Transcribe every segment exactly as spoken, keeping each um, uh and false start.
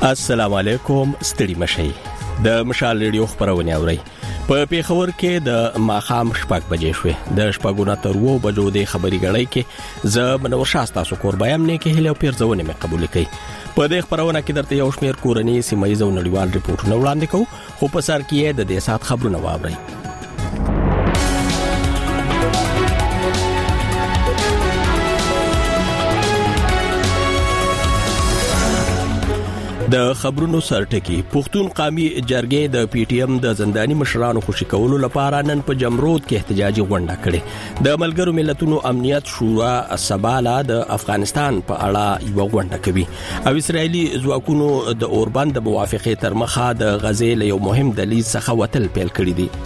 السلام علیکم ستړي مشي د مشال ریډیو خبرونه اوري په پیښور کې د ماخام شپږ بجې شوې د شپږونه تر وو بجو د خبري غړۍ کې ز منور شاستا سو قربایم نه کې هله پیرځونه مې قبول کړي په دې خبرونه کې درته یو شمیر کورنۍ سیمایي زو نړیوال ریپورتونه وړاندې کوو خو په سر کې د دې سات خبرونه واوري د خبرونو سرټکی پښتون قومي جرګې د پی ټی ایم د زنداني مشرانو خوشی کولو لپاره نن په جمرود کې احتجاجي غونډه کړې د ملګرو ملتونو امنیت شورا سباله د افغانستان په اړه یو غونډه کوي او اسرایلی ځواکونو د اوربند د موافقه تر مخه د غزې له یو مهم دلیل څخه وتل پیل کړی دی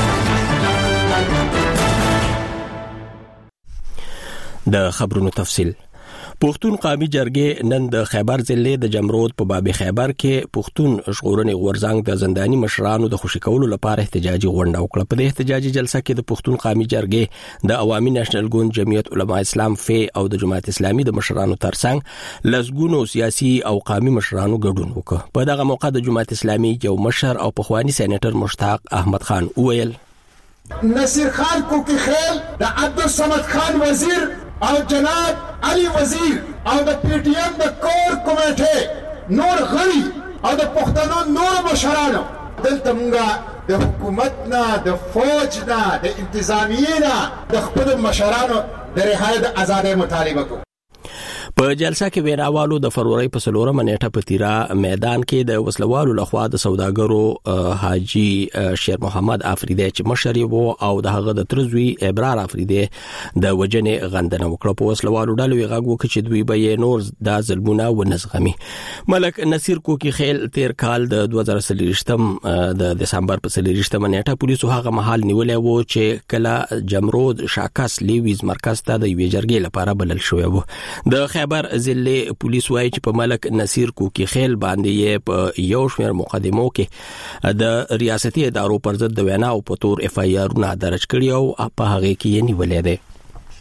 د خبرونو تفصیل پښتون قومي جرګې نن د خیبر ضلع د جمرود په باب خیبر کې پښتون ژغورنې غورځنګ د زنداني مشرانو د خوشی کولو لپاره احتجاجي غونډه وکړه په دې احتجاجي جلسه کې د پښتون قومي جرګې د عوامي نېشنل ګوند جمعیت علما اسلام فی او د جماعت اسلامي د مشرانو ترڅنګ لسګونو سیاسي او قومي مشرانو ګډون وکړ په دغه موقع د جماعت اسلامي یو مشر او پخوانی سېنیټر مشتاق احمد خان وویل نصیر خان کوکی خیل د عبدالصمد خان وزیر او جناب علی وزیر او د پی ټی ایم د کور کمیټه نور غړي او د پښتنو نور مشرانو دلته موږ د حکومت نه د فوج نه د انتظامیې نه د خپل مشرانو د رهایی د ازادۍ مطالبه کوو په جلسه کې ویناوالو د فروری په سلورمه نیټه په تیرا میدان کې د وسلوالو لخوا د سوداګرو حاجی شیر محمد افریدی چې مشري وو او د هغه د ترزوی ابرار افریدی د وجنې غندنه وکړه په وسلوالو ډلو غږ وکړي چې دوی به نور د ظلمونه ونزغمي ملک نصیر کوکی خیل تیر کال د دوه زره سلويشتم د دسمبر په سلويشتم نیټه پولیسو هغه محل نیولې وو چې کله جمرود شاکاس لیویز مرکز ته د یوې جرګې لپاره بلل شوی وو د خیبر ضلع پولیس وایي چې په ملک نصیر کوکی خیل باندې په یو شمېر مقدمو کې د ریاستي ادارو پر ضد د وینا او په تور اف ای آرونه درج کړي او په هغه کې یې نیولې ده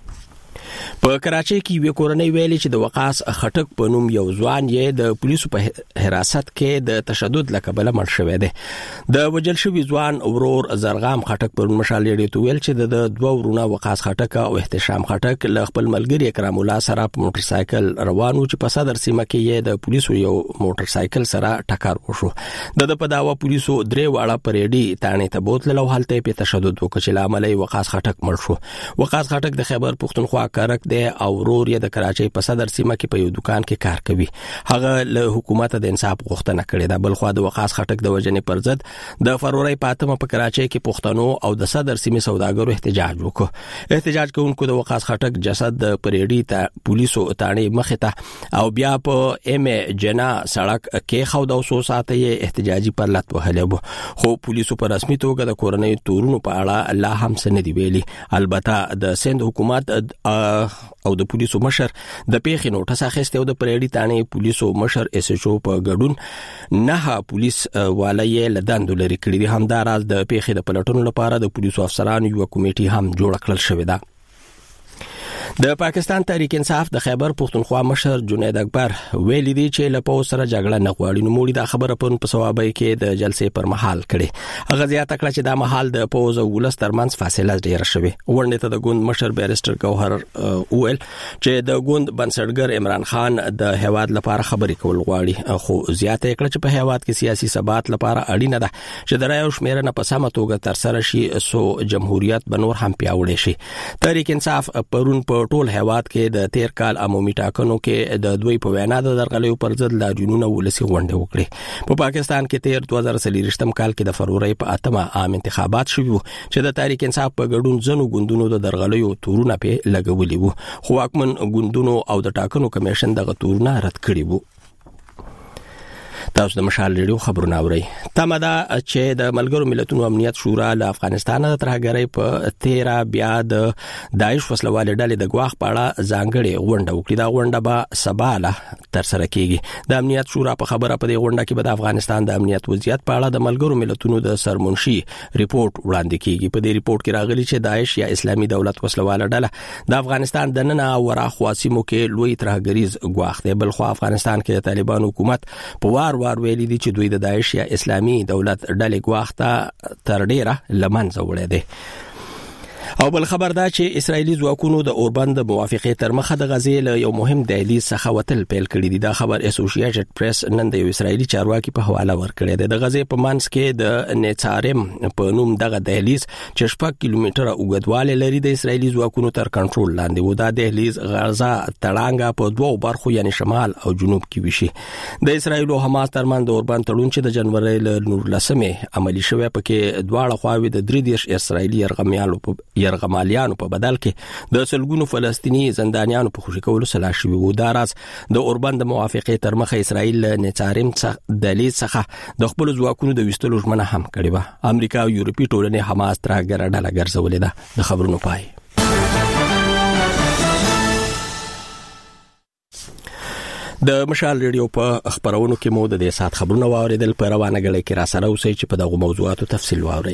په کراچۍ کې یو کورنۍ ویلي چې د وقاص خټک په نوم یو ځوان یې د پولیسو په حراست کې د تشدد لکبله مړ شوی دی د وجل شوی ځوان ورور زرغام خټک پر مشال یې ویل چې د دوه ورونه وقاص خټک او احتشام خټک له خپل ملګری اکرام الله سره په موټر سایکل روانو چې په صدر سیمه کې یې د پولیسو یو موټر سایکل سره ټکر وشو د په داوا پولیسو درې واړه پریډي تانه ته بوتل او حالت په تشدد وکړ چې لامل وقاص خټک مړ شو وقاص خټک د خیبر پښتونخوا کارک دی او ورور یې د کراچۍ په صدر سیمه کې په یو دکان کې کار کوي هغه له حکومت د انصاف غوښتنه کړې ده بل خو د وقاص خټک د وجنې پر ضد د فروری پاتمه په کراچۍ کې پښتنو او د صدر سیمې سوداګرو احتجاج وکړ احتجاج کوونکو د وقاص خټک جسد د پریډي ته پولیسو تانه مخه ته او بیا په ام جنا سړک کې خو د اوسو ساتي احتجاجي پر لټ وهله خو پولیسو په رسمي توګه د کورنۍ تورونو په اړه الله هم سندې ویلي البته د سند حکومت او د پولیسو مشر د پیښې نوټس اخیسته او د پریډي تانه پولیسو مشر اس ایچ او په ګډون نه پولیس والي لدان دولري کړی دي همداراز د پیښې د پلټونو لپاره د پولیسو افسرانو یو کمیټي هم جوړ کړل شوې ده د پاکستان تحریک انصاف د خیبر پښتونخوا مشر جنید اکبر ویلي دی چې له پوز سره جګړه نه غواړي نو موږ د خبره په ثوابای کې د جلسې پر مهال کړي هغه زیاته کړه چې دا مهال د پوز او ولس ترمنځ فاصله ډیره شوه ورنه ته د ګوند مشر بیرستر ګوهر اویل چې د ګوند بنسټګر عمران خان د هواد لپاره خبرې کول غواړي خو زیاته کړه چې په هواد کې سیاسي ثبات لپاره اړینه ده چې د رایو شمیرنه په سمه توګه تر سره شي سو جمهوریت بنور هم پیاوړی شي تحریک انصاف پرون په ټول هواد کې د تیر کال عمومي ټاکنو کې د دوی په وینا د درغلیو پر ضد لاریونونه ولسی غونډه وکړي په پاکستان کې تیر دوه زره سلويشتم کال کې د فروری په اتمه عام انتخابات شوي چې د تحریک انصاف په ګډون ځنو ګوندونو د درغلیو تورونه په لګولي وو خو واکمن ګوندونو او د ټاکنو کمیشن دغه تورونه رد کړي وو تاسو د مشال ریډیو خبرونه اورئ تمدا چې د ملګرو ملتونو امنیت شورا له افغانستان د ترهګرۍ په تیرا بیا د داعش وسلوال ډلې د غواخ پاړه ځانګړي غونډه وکړه دا غونډه به سباله تر سره کیږي د امنیت شورا په خبره په دې غونډه کې به د افغانستان د امنیت وضعیت په اړه د ملګرو ملتونو د سرمنشي ریپورت وړاندې کیږي په دې ریپورت کې راغلي چې داعش یا اسلامي دولت وسلوال ډله د افغانستان د نن او ورا خواصمو کې لوی ترهګریز غواخ دی بل خو افغانستان کې د طالبان حکومت په وار وار وار ویلي دي چې دوی د داعش یا اسلامي دولت ډلې ګواښ تر ډیره لمنځه وړي دي. او بل خبر دا چې اسرایلی ځواکونو د اوربند موافقه تر مخه د غزې له یو مهم دهلیز څخه وتل پیل کړی دی. دا خبر اسوسییټډ پریس نن د یو اسرایلی چارواکي په حواله ورکړی دی. د غزې په منځ کې د نیتارم په نوم دغه دهلیز چې شپږ کیلومتره اوږدوالی لري د اسرایلی ځواکونو تر کنټرول لاندې و. دا دهلیز غزا تړانګه په دوو برخو یعنی شمال او جنوب کې وشي. د اسرایل او حماس ترمنځ د اوربند تړون چې د جنوري له نولسمې عملی شوی پکې دواړه خواوې د درې دیرش اسرایلی یرغمالو په یرغمالیانو په بدل کې د سلګونو فلسطینی زندانیانو په خوشي کولو سلا شوی و. دا راز د اوربند موافقه تر مخه اسرایل نیتارم څخه دلیل څخه د خپل ځواکونو د وستلو ژمنه هم کړې و. امریکا او یورپی ټولنې حماس ترګر ډله ګرځولې ده. د خبرونو پای. د مشال ریډیو په خبرونو کې مو د دې سات خبرونه واوریدل. په روانه غړي کې را سره اوسئ چې په دغه موضوعاتو تفصیل واورئ.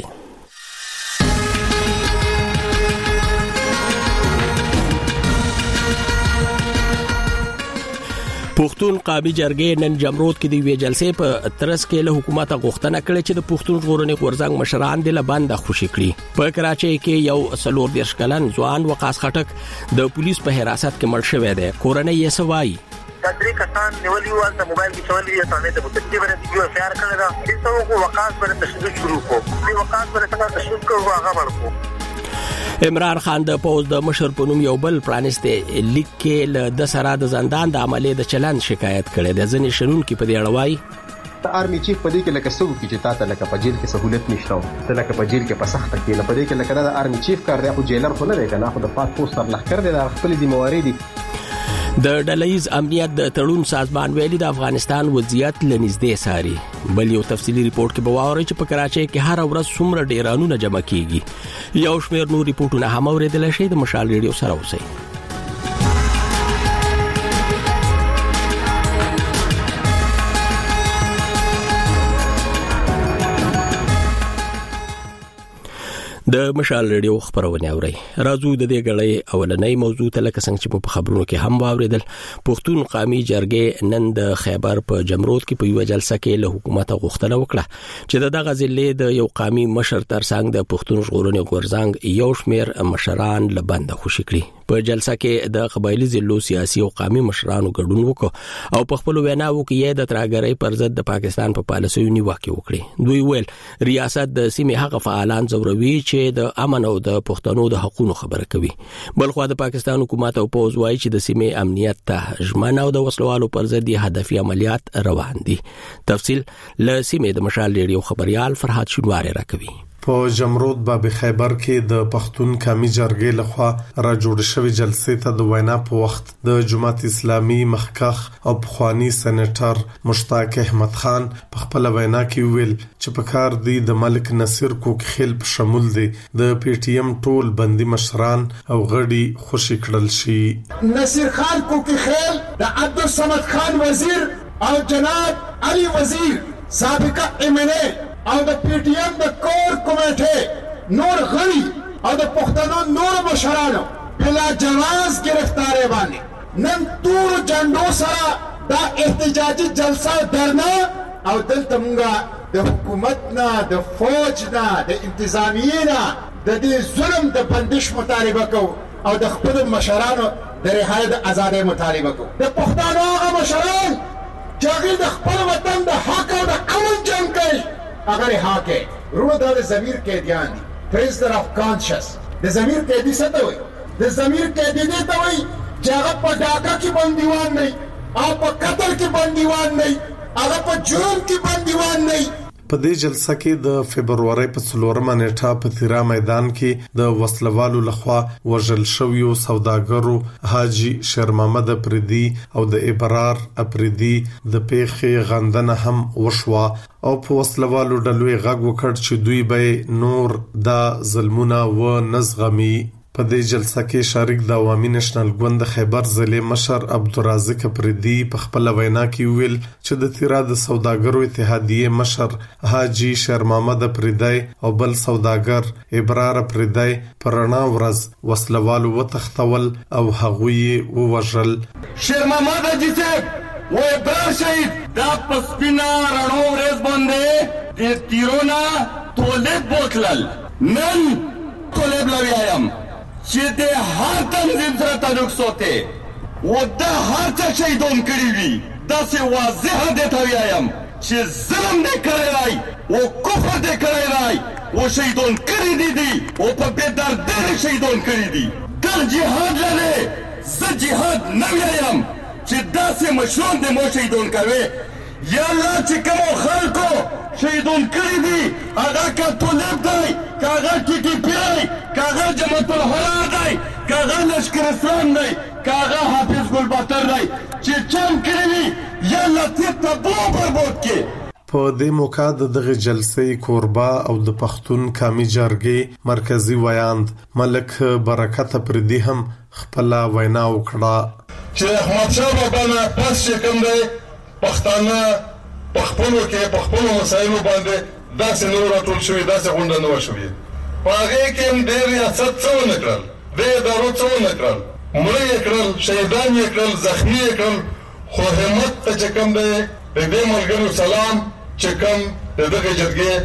پښتون قومي جرګې نن جمرود کې د وی جلسې په ترڅ کې له حکومت غوښتنه کړې چې د پښتون ژغورنې غورځنګ مشران د لبند خوشي کړي. په کراچۍ کې یو سلور دیرش کلن ځوان وقاص خټک د پولیس په حراست کې مړ شوی دی. کورنۍ یې سوای تدریک کسان نیولې و د موبایل کې چولې یا ثاني د متکی باندې یو خیال کړی دا چې څو وقاص باندې تشدد شروع کو. په وقاص باندې څنګه تشدد کوو هغه ورکو. عمران خان د پوز د مشر په نوم یو بل پرانسته لیک کې له د سره د زندان د عملې د چلند شکایت کړي. د ځنې شنون کې په دې اړوي آرمي چیف په دې کې لکه څو کې چې تاسو لکه په جیل کې سہولت نشته ته لکه په جیل کې په سخته کې نه په دې کې لکه د آرمي چیف کار دی خو جیلر خو نه دی کنه خو د پات پوسټر لخر دی د خپل ذمہواری دي. د ډلهیز امنیت د تړون سازمان ویلي د افغانستان وضعیت لنږدې ساري. بل یو تفصیلی ریپورت کې به واورئ چې په کراچۍ کې هر ورځ څومره ډیرانونه جمع کیږي. یو شمېر نور ریپورتونه هم اوریدل شي. د مشال ریډیو سره اوسئ. د مشال ریډیو خبرونه اوري. راځو د دې غړې اولنۍ موضوع ته لکه څنګه چې په خبرونو کې هم واوریدل. پښتون قومي جرګې نن د خیبر په جمرود کې په یو جلسه کې له حکومت غوښتنه وکړه چې دغه ضلع د یو قومي مشر ترڅنګ د پښتون ژغورنې غورځنګ یو شمېر مشران لبند خوشي کړي. په جلسه کې د قبایلی ضلعو سیاسي او قومي مشرانو ګډون وکړ او په خپل ویناو کې یې د ترګرۍ پر ضد د پاکستان په پالیسیو نیوکه وکړه. دوی ویل ریاست د سیمې هغه فعالان زوروي چې د امن او د پښتنو د حقوقو خبره کوي. بلخو د پاکستان حکومت او پوز وايي چې د سیمې امنیت ته ژمنه او د وسلوالو پر ضد هدفي عملیات روان دي. تفصیل له سیمې د مشال ریډیو خبريال فرحات شنواری راکوي. په جمرود باب خیبر کې د پښتون قومي جرګې لخوا را جوړ شوی جلسې ته د وینا په وخت د جماعت اسلامي مخکخ او پخوانی سېنیټر مشتاق احمد خان په خپل وینا کې ویل چې په کار دی د ملک نصیر کوک خیل په شمول دی د پی ټی ایم ټول بندي مشران او غړي خوشي کړل شي. نصیر خان کوک خیل د عبد الصمد خان وزیر او جناب علي وزیر سابقه ایم این اے او د پی ټی ایم د کور کمیټه نور غړي او د پښتنو نور مشرانو بلا جواز گرفتارې باندې نن ټول جنډو سره دا احتجاجي جلسه درنه او دلته مونږه د حکومت نه د فوج نه د انتظامیې نه د دې ظلم د بندش مطالبه کوو او د خپل مشرانو د رهایی د ازادۍ مطالبه کوو. د پښتنو هغه مشران چې هغوی د خپل وطن د حق او د امن جنګ کوي اگر حق ہے رو دا ضمیر قیدیان دی پریزنر آف کانشس د ضمیر قیدی څه ته وایي؟ د ضمیر قیدی دې ته وایي چې هغه په ډاکه کې بندیوان نه او په قتل کې بندیوان نه هغه په جرم کې بندیوان نه. په دې جلسه کې د فبرवरी په څلورمه نیټه په تیرا میدان کې د وسلوالو لخوا وژل شویو سوداګرو حاجی شیر محمد افریدي او د ابرار افریدي د پیښې غندنه هم وشوه او په وسلوالو ډلوي غږ وکړ چې دوی به نور د ظلمونه و نزغمي. په دې جلسه کې شریک د عوامي نېشنل ګوند خیبر ضلع مشر عبدالرازق افریدي په خپل وینا کې ویل چې د تیرا د سوداګرو اتحادیه مشر حاجی شیر محمد افریدي او بل سوداګر ابرار افریدي پر رڼا ورځ وسلوالو وتښتول او هغوی ووژل. شیر محمد حاجی صاحب و ابرار شهید دا پسپینا رڼو ورځ باندې د تیرونا طالب بوتلل نن طالب لویایم چې د هر تنظیم سره تعلق ساتي و دا هر څه شهیدان کړي وي داسې واضح دی ته ویایم چې ظلم دی کړی دی و کفر دی کړی دی و شهیدان کړي دي دي او په بېدردۍ شهیدان کړي دي دا جهاد لري زه جهاد نه ویایم چې داسې مشران دی مو شهیدان کوي یا الله چې کومو خلکو شهیدان کړي دي هغه که طالب دی که هغه ټي ټي پي دی که هغه جماعت الحرار دی که هغه لشکر اسلام دی که هغه حافظ ګلباتر دی چې چم کړي وي یا الله تیب ته بو برباد کړي. په دې موقع د دغه جلسې کوربا او د پښتون قومي جرګې مرکزی ویاند ملک برکت پردي هم خپل وینا وکړه چې احمد شاه بابا نه پس چې کوم دی پښتانه په خپلو کې په خپلو مسایلو باندې داسې نور راټول شوي داسې غونډه نه وه شوې په هغې کې هم ډېر ریاست څه ونه کړل ډېر ادارو څه ونه کړل مړه یې کړل شهیدان یې کړل زخمي یې کړل خو همت ته چې کوم دی د دې ملګرو سلام چې کوم د دغه جرګې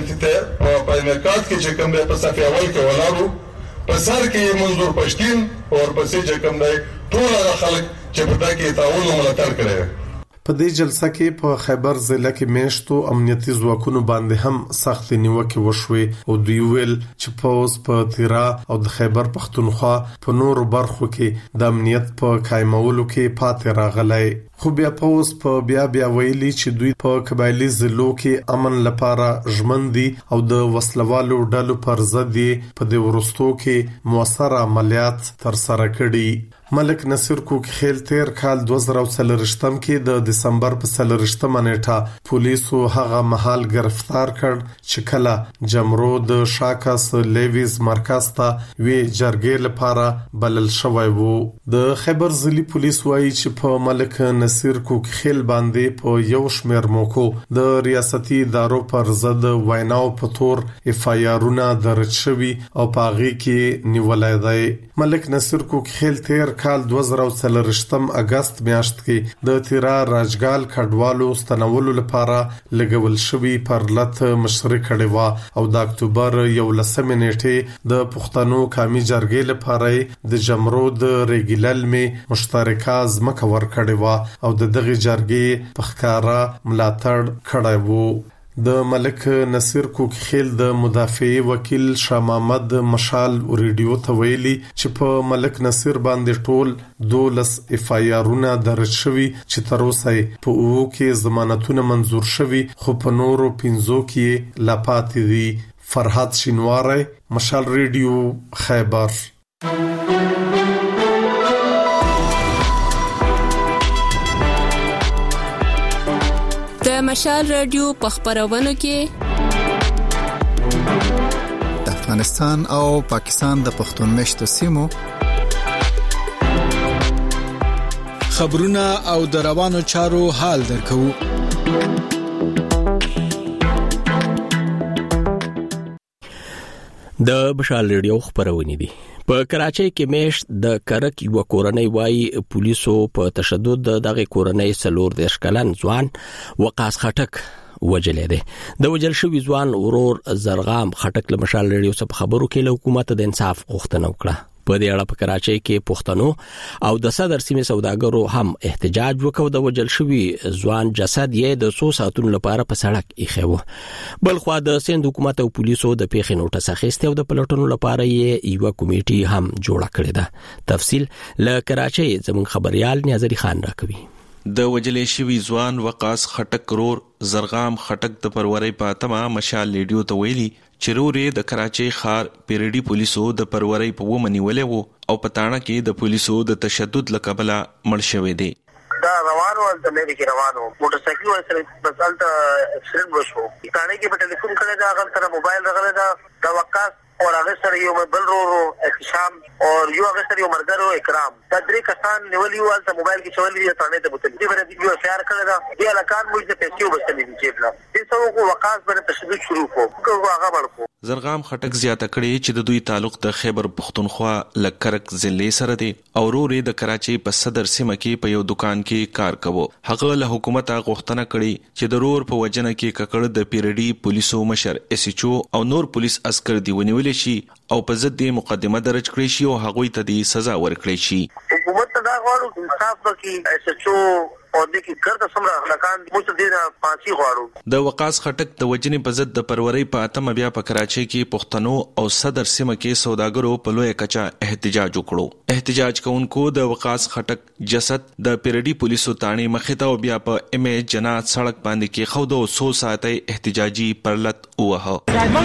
په انعقاد کې چې کوم دی په صف اول کې ولاړو په سر کې یې منظور پښتین او ورپسې چې کوم دی ټول هغه خلک چې په دا کې تعاون او ملاتړ کړی. په دې جلسه کې په خیبر ضلع کې میشتو امنیتي ځواکونو باندې هم سخت نیوکې وشوې او دوی ویل چې پوز په تیرا او د خیبر پښتونخوا په نورو برخو کې د امنیت په قائمولو کې پاتې راغلی خو بیا پوز په بیا بیا ویلي چې دوی په قبایلی ضلعو کې امن لپاره ژمن دي او د وسلوالو ډلو پر ضد په دې ورستو کې موثر عملیات ترسره کړي. ملک نصیر کوکخیل تیر کال دوه زره څلرویشتم کې د دسمبر په څلرویشتمه نیټه پولیسو هغه مهال گرفتار کړ چې کله جمرو د شاکاس لیویز مرکز ته وی جرګې لپاره بلل شوی وو. د خیبر ضلعي پولیس وایي چې په ملک نصیر کوکخیل باندې په یو شمېر موکو د ریاستي ادارو پر ضد ویناو په تور اف آی آرونه درج شوي او په هغې کې نیولی دی. ملک نصیر کوکخیل تیر کال دوه زره څلرویشتم اگست میاشت کې د تیرا راجګال کډوالو ستنولو لپاره لګول شوی پر لټ مشري کړي و او د اکتوبر یولسمې نیټې د پښتنو قومي جرګې لپاره د جمرو د ریګیلل می مشترکه ځمکه ورکړې و او د دغه جرګې په ښکارا ملاتړ کړی وو. د ملک نصیر کوکخیل د مدافعي وکیل شاه محمد مشال ریډیو ته ویلي چې په ملک نصیر باندې ټول دولس اف آی آرونه درج شوي چې تر اوسه په اوو کې ضمانتونه منظور شوي خو په نورو پنځو کې لا پاتې دي. فرحات شینواری، مشال ریډیو، خیبر. د مشال رادیو په خبرونو کې د افغانستان او پاکستان د پښتون مشتو سیمو خبرونه او د روانو چارو حال درکو. د مشال رادیو خبرونه دي. په کراچۍ کې میشت د کرک یو کورنۍ وای پولیسو په تشدد دغه کورنۍ سلور د اشکلن ځوان وقاص خټک وجلې ده. د وجل شوی ځوان ورور زرغام خټک له مشال رادیو څخه خبرو کې له حکومت د انصاف غوښتنه وکړه. په دې اړه په کراچۍ کې پښتنو او د صدر سیمې سوداګرو هم احتجاج وکاو. د وجل شوی ځوان جسد یې د څو ساعتونو لپاره په سړک ایښی و. بل خو د سند حکومت او پولیسو د پیښې نوټس اخیسته او د پلټنو لپاره یې یو کمیټي هم جوړه کړې ده. تفصیل له کراچۍ زموږ خبريال نیازري خان راکوي. د وجلې شوی ځوان وقاص خټک رور زرغام خټک د پروري پاتما مشال ریډیو ته ویلي چې رورې د کراچۍ ښار پیریډي پولیسو د پروري په ومنی ولې وو او پټاڼه کې د پولیسو د تشدد لکبله مړ شوی دی. دا روانو د لری کې روانو موټر سایکل سره بس الته اکسیډنټ وشو. ثانه کې په ټلیفون کړه دا هغه سره موبایل راغله دا د وقاص اور هغه سره یو بل ورو احتشام او یو هغه سره یو مرګرو اکرام دا درې کسان نیولې و الته موبایل کې چولې دي ثانه ته بوتل دي باندې یو شهر کړه دا دی الکان موږ د پیسې وبستلې دي چې بلا دې څو کو وقاص باندې تشدد شروع کو هغه ورکو زرغام خټک زیاته کړې چې د دوی تعلق د خیبر پختونخوا لکرک ضلع سره دی او ورور د کراچۍ په صدر سیمه کې په یو دکان کې کار کوي. هغه له حکومت غوښتنه کړې چې د رور په وجنه کې ککړ د پیرډي پولیسو مشر اس ایچ او او نور پولیس عسكر دی ونیول شي او په ضد د مقدمه درج کړې شي او هغوی ته د سزا ورکړي شي. حکومت دا غواړي انصاف وکړي اس ایچ او او د کی کړه سمرا لکان مو دې نه پانسي غواړو. د وقاص خټک د وجنې په ضد د پروري په اتمه بیا په کراچۍ کې پښتنو او صدر سیمه کې سوداګرو په لوی کچا احتجاج وکړو. احتجاج کوونکو د وقاص خټک جسد د پیرډي پولیسو تانی مخته او بیا په ام ای جنات سړک باندې کې خود او سو ساعتي احتجاجي پرلط وه.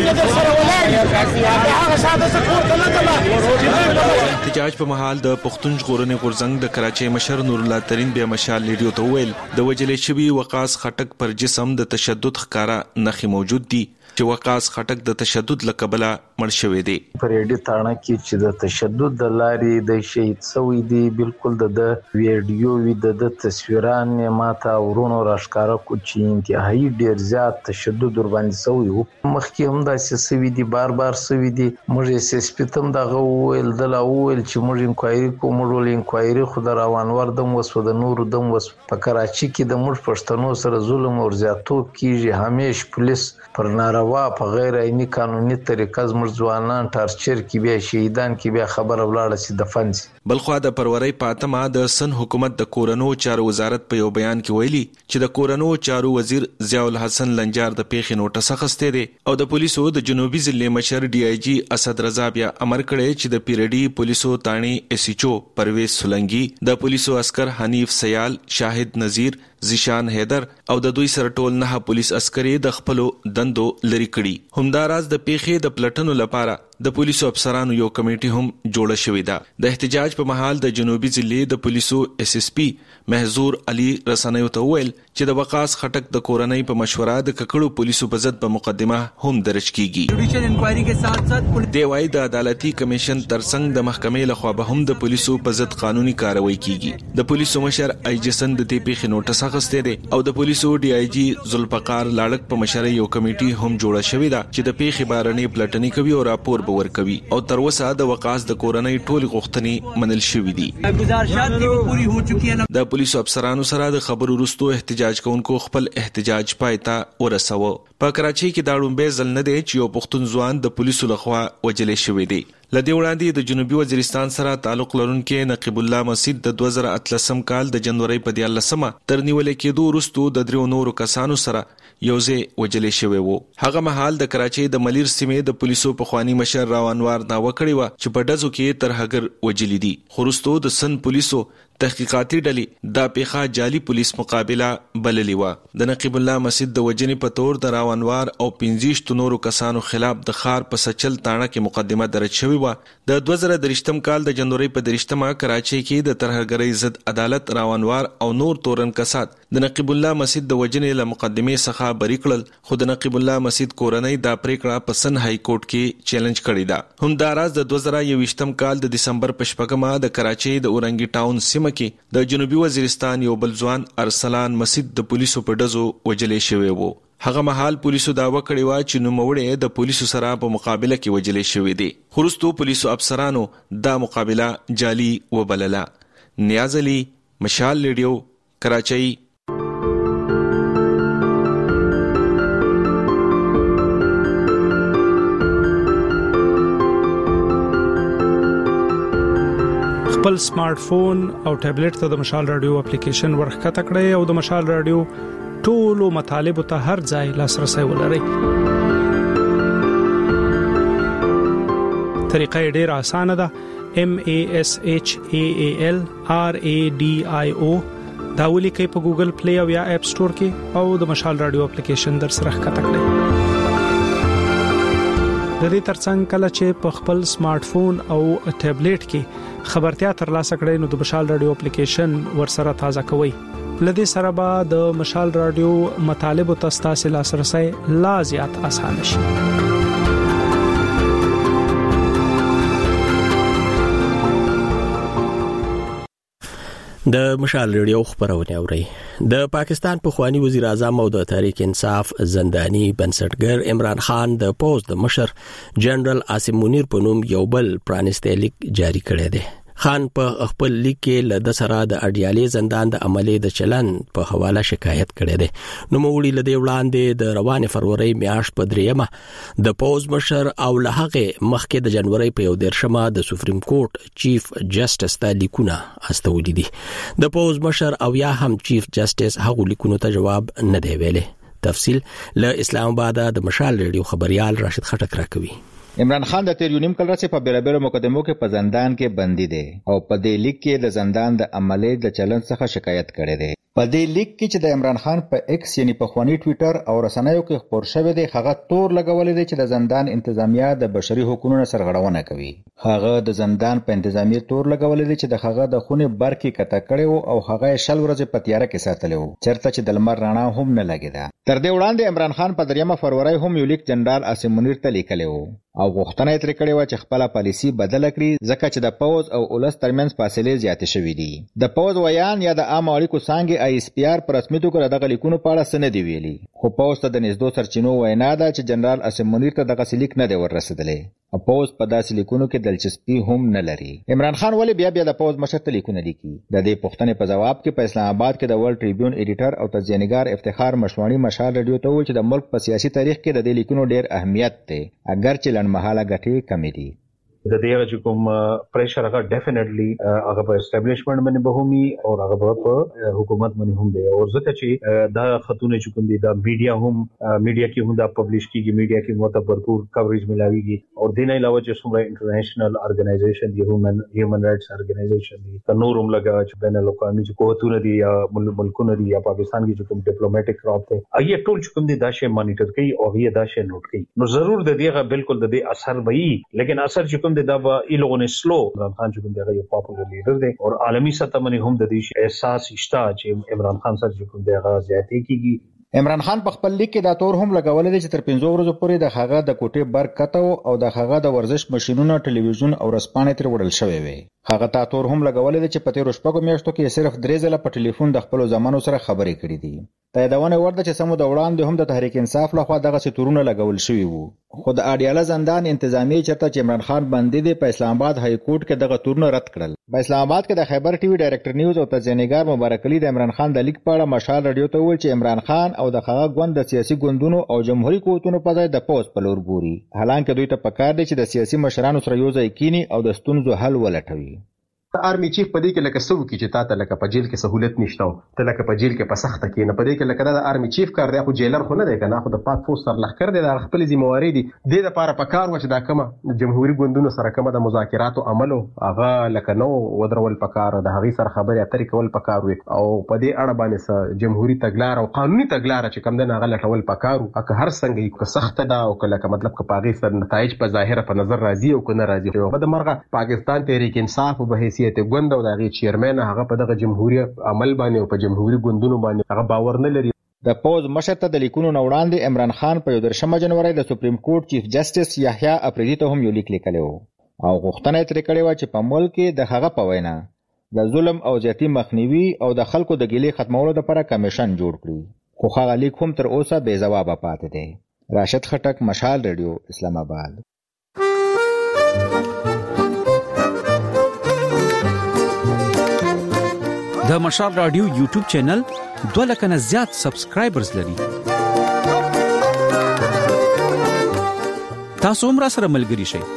احتجاج په محل د پښتون ژغورنې غورځنګ د کراچۍ مشر نور الله ترين بیا مشال لیډیو ته ویل د وجلې شوی وقاص خټک پر جسم د تشدد ښکارا نخي موجود دي چې وقاص خټک د تشدد لقبله مړ شوی دی. پرېډي تاڼه کې چې د تشدد د لارې د شهید شوی دی بالکل د ویډیو وی د تصویران ماته ورونو راښکارا کو چې انتهایی ډیر زیات تشدد ور باندې شوی وو. مخکې هم دا سوي دي بار بار سوي دي. موږ یې سپیتم دغه ویل د لا ویل چې موږ انکوایري کوم موږ انکوایري خو د روانور دم وسو د نور دم وس په کراچۍ کې د موږ پښتنو سره ظلم او زیاتوب کیږي. همیش پولیس پر ناروا په غیر عیني قانوني طریقه زموږ ځوانان ټارچر کې بیا شهیدان کې بیا خبر ولاړه سي دفن سي. بلخوا د پروري پاتما د سن حکومت د کورونو چارو وزارت په یو بیان کې ویلي چې د کورونو چارو وزیر ضیاء الحسن لنجار د پیښې نوټس اخیسته دي او د پولیسو د جنوبي ضلع مشر ډي آی جی اسد رضا بیا امر کړی چې د پیرډي پولیسو تانی اس ایچ او پرویز سولنګي د پولیسو عسكر حنیف سیال شاهد نذیر زیشان حیدر او د دوی سره ټول نه پولیس عسکري د خپل دندو لري کړي. همداراز د پیښې د پلټنو لپاره د پولیسو افسرانو یو کمیټي هم جوړه شوې ده. د احتجاج په محل د جنوبي ضلع د پولیسو اس اس پی محزور علي رسنیو ته ویل چې د وقاص خټک د کورنۍ په مشوره د ککړو پولیسو په ضد په مقدمه هم درج کیږي. جوډیشل انکوایري کې ساتھ ساتھ دی وايي د عدالتي کمیشن ترڅنګ د محکمې لخوا به هم د پولیسو په ضد قانوني کاروایی کیږي. د پولیسو مشر ای جسن د دې پیښې نوټس اخیسته دی او د پولیسو ډي آی جی ذوالفقار لاړک په مشرۍ یو کمیټي هم جوړه شوې ده چې د پیښې بارنې پلټنې کوي او راپور به ورکوي او تر اوسه د وقاص د کورنۍ ټول غوښتنې منل شوې دي. گزارشات کی پوری هو چکی ہے. د پولیسو افسرانو سره د خبرو وروسته احتجاج کوونکو خپل احتجاج پایتا ورسوه. په کراچۍ کې دا لومبه ځل نه دی چې یو پښتون ځوان د پولیسو لخوا وجلې شوی دی. لدې وړاندې د جنوبي وزیرستان سره تعلق لرونکي نقیب الله مسعود د دوه زره اتلسم کال د جنوري په دیارلسمه تر نیولې کېدو وروسته د دریو نورو کسانو سره یوځای وجلې شوی وو. هغه مهال د کراچۍ د ملیر سیمې د پولیسو په خواني مشر راونوار دا وکړی و چې په ډزو کې تر هغر وجلې دي. خو وروسته د سن پولیسو تحقیقاتي ډلې دا پیښه جعلي پولیس مقابله بللې و. د نقیب الله مسعود د وجنې په تور د راونوار او پنځه نورو کسانو خلاف د خار په سچل تاڼه کې مقدمه درج شوې و. د دوه زره درشتم کال د جنوري په درشتمه کراچۍ کې د ترهګرۍ ضد عدالت راونوار او نور تورن کسات د نقیب الله مسعود د وجنې له مقدمه څخه بری کړل. خو د نقیب الله مسعود کورنۍ دا پریکړه په سن های کورټ کې چیلنج کړې ده. همداراز د دوه زره یوویشتم کال د دسمبر په شپږمه د کراچۍ د اورنګي ټاون سیمه کې د جنوبي وزیرستان یو بل ځوان ارسلان مسعود د پولیسو په ډزو وجلې شوی وو. هغه مهال پولیسو داوا کړې و چې نوموړی د پولیسو سره په مقابله کې وجلې شوی دی. خورستو پولیسو افسرانو دا مقابله جعلي وبلله. نیاز علي، مشال ریډیو، کراچۍ. خپل سمارټ فون او ټابلیټ ته د مشال رادیو اپلیکیشن ورخته کړئ او د مشال رادیو ټولو مطالب ته هر ځای لاسرسي ولرئ. طریقه ډیره اسانه ده. M A S H A A L R A D I O دا ولیکئ په ګوګل پلی او یا اپ سٹور کې او د مشال رادیو اپلیکیشن در سره ښکته کړئ. د دې ترڅنګ کله چې په خپل سمارټ فون او ټابلیټ کې خبرتیا ترلاسه کړئ نو د مشال رادیو اپلیکیشن ورسره تازه کوئ. لدې سره به د مشال رادیو مطالب او تاسو لاسرسي لا زیات اسانه شي. د مشال ریډیو خبرونه اوري. د پاکستان پخوانی وزیر اعظم او د تحریک انصاف زندانی بنسټګر عمران خان د پوز د مشر جنرال عاصم منیر په نوم یو بل پرانیسته لیک جاری کړی دی. خان په خپل لیک کې له د سره د اډیالي زندان د عملي د چلن په حواله شکایت کړی دی. نو موړي لدی وړاندې د روانې فروری میاشت په دریمه د پوز مشر او له هغه مخکې د جنوري په یو دیرشمه د سپریم کورټ چیف جسټس ته لیکونه استولې دي. د پوز مشر او یا هم چیف جسټس هغه لیکونو ته جواب نه دی ویلي. تفصیل له اسلام آباد د مشال ریډیو خبريال راشد خټک راکوي. عمران خان د تیر یو نیم کال راځي په بیرابیرو مقدمو کې په زندان کې بندي دي او په دې لیک کې د زندان د عملي د چلن څخه شکایت کړي دي. په دې لیک کې چې د عمران خان په ایکس یعنی په خواني ټوئیټر او رسنیو کې خبر شوی دی هغه تور لګولې دی چې د زندان انتظامیه د بشري حقوقو سرغړونه کوي. هغه د زندان په انتظامیه تور لګولې دی چې د هغه د خونې برکې کته کړي او هغه شل ورځې په تیاره کې ساتلی وو چرته چې د لمر رڼا هم نه لګیده. تر دې وړاندې عمران خان په دریمه فروری هم یو لیک جنرال عاصم منیر ته لیکلی وو او غوښتنه یې ترې کړې وه چې خپله پالیسي بدله کړي ځکه چې د پوز او ولس ترمنځ فاصلې زیاتې شوي دي. د پوز ویان یا د عامه اړیکو څانګې آی اس پی آر په رسمي توګه دغه لیکونو په اړه څه نه دي ویلي، خو پوز ته د نږدې سرچینو وینا ده چې جنرال عاصم منیر ته دغسې لیک نه دی وررسېدلی. پوز په داسې لیکونو کې دلچسپي هم نه لري. عمران خان ولې بیا بیا د پوز مشر ته لیکونه لیکي؟ د دې پوښتنې په جواب کې په اسلام آباد کې د ورلد ټریبیون ایډیټر او تجزیه‌نګار افتخار مشواڼي مشال ریډیو ته وویل چې د ملک په سیاسي تاریخ کې د دې لیکونو ډېر اهمیت دی اگر چې لنډمهاله ګټې کمې دي. د دې چې کوم پریشر هغه ډیفینیټلی هغه په اسټابلیشمنت باندې به همي او هغه په حکومت باندې هم دی او ځکه چې دا خطونه چې کوم دي دا میډیا هم میډیا کې هم دا پبلش کیږي، میډیا کې مو ته भरपूर کوریج ملاويږي او دین علاوه چې څومره انټرنیشنل ارګنایزیشن دي هیومن هیومن رائټس ارګنایزیشن دي د نورم لګا چې بین الاقوامي چې قوتونه دي یا ملکونه دي یا پاکستان کې چې کوم ډیپلوماټیک کراپ دی هغه ټول چې کوم دي دا شی مانیټر کوي او هغه دا شی نوٹ کوي. نو ضرور د دېغه بالکل د دې اثر وي لیکن اثر چې کوم دا به ایلونه سلو. عمران خان چې کوم دی یو پاپولر لیډر دی او عالمي سطح باندې هم د دې احساس شته چې عمران خان سره چې کوم دی هغه زیاتې کیږي. عمران خان په خپل لیک کې دا تور هم لګولې دی چې تر پنځو ورځې پورې د هغه د کوټې بر کته او د هغه د ورزش ماشينونو ټلویزیون او رسپانې تر وړل شوی وي. هغه تا تور هم لګولې دی چې په تیرو شپږو میاشتو کې صرف درې ځله په ټلیفون د خپل زمانو سره خبرې کړې دي. د یادونه ورده چې سمو د وړاندې هم د تحریک انصاف لخوا دغه ستورونه لګول شوی وو خو د اډیاله زندان انتظامی چرته چې عمران خان باندې دی په اسلام آباد های کورټ کې دغه تورونه رد کړل. په اسلام آباد کې د خیبر ټي وي ډایرکټر نیوز او تجزیه‌نګار مبارک علي د عمران خان د لیک په اړه مشال رادیو ته وویل چې عمران خان او د هغه ګوند د سیاسي ګوندونو او جمهوریت قوتونو په ځای د پوز په لور ګوري، حالانکه دوی ته پکار دی چې د سیاسي مشرانو سره یو ځای کینی او د ستونزو حل ولټوي. آرمي چیف په دې کې لکه سو کې چې تا ته لکه په جیل کې سہولت نشته ته لکه په جیل کې په سخته کې نه په دې کې لکه دا آرمي چیف کار دی خو جیلر خو نه دی کنه خو د پاک فوج سر لخر دی د خپل ذمہواری دي د لپاره په کار و چې دا کومه جمهوریت ګوندونو سره کومه د مذاکراتو عملو هغه لکه نو ودرول په کار د هغې سره خبرې اترې کول په کار وي او په دې اړه باندې جمهوریت تګلار او قانوني تګلار چې کوم د هغه لټول په کار او هر څنګه یو سخته دا او کله مطلب که پاغي سره نتایج په ظاهره په نظر راځي او کنه راځي او په مرغه پاکستان تحریک انصاف په حیثیت ګوند او د چیرمن هغه په دغه جمهوریت عمل باندې او په جمهوریت ګوندونو باندې هغه باور نه لري. د پوز مشر ته د لیکونو نه وړاندې عمران خان په یو درشمه جنوري د سپریم کورټ چیف جسټس یحیی افریدي ته هم یو لیک لیکلی و او غوښتنه یې ترې کړې وه چې په ملک کې د هغه په وینا د ظلم او زیاتي مخنیوي او د خلکو د ګیلې ختمولو لپاره کمیشن جوړ کړي خو هغه لیک هم تر اوسه بې ځوابه پاتې دی. راشد خټک، مشال ریډیو، اسلام آباد. د مشال رادیو یوټیوب چینل دوه لکه نه زیات سبسکرایبرز لري. تاسو هم را سره ملګري شئ.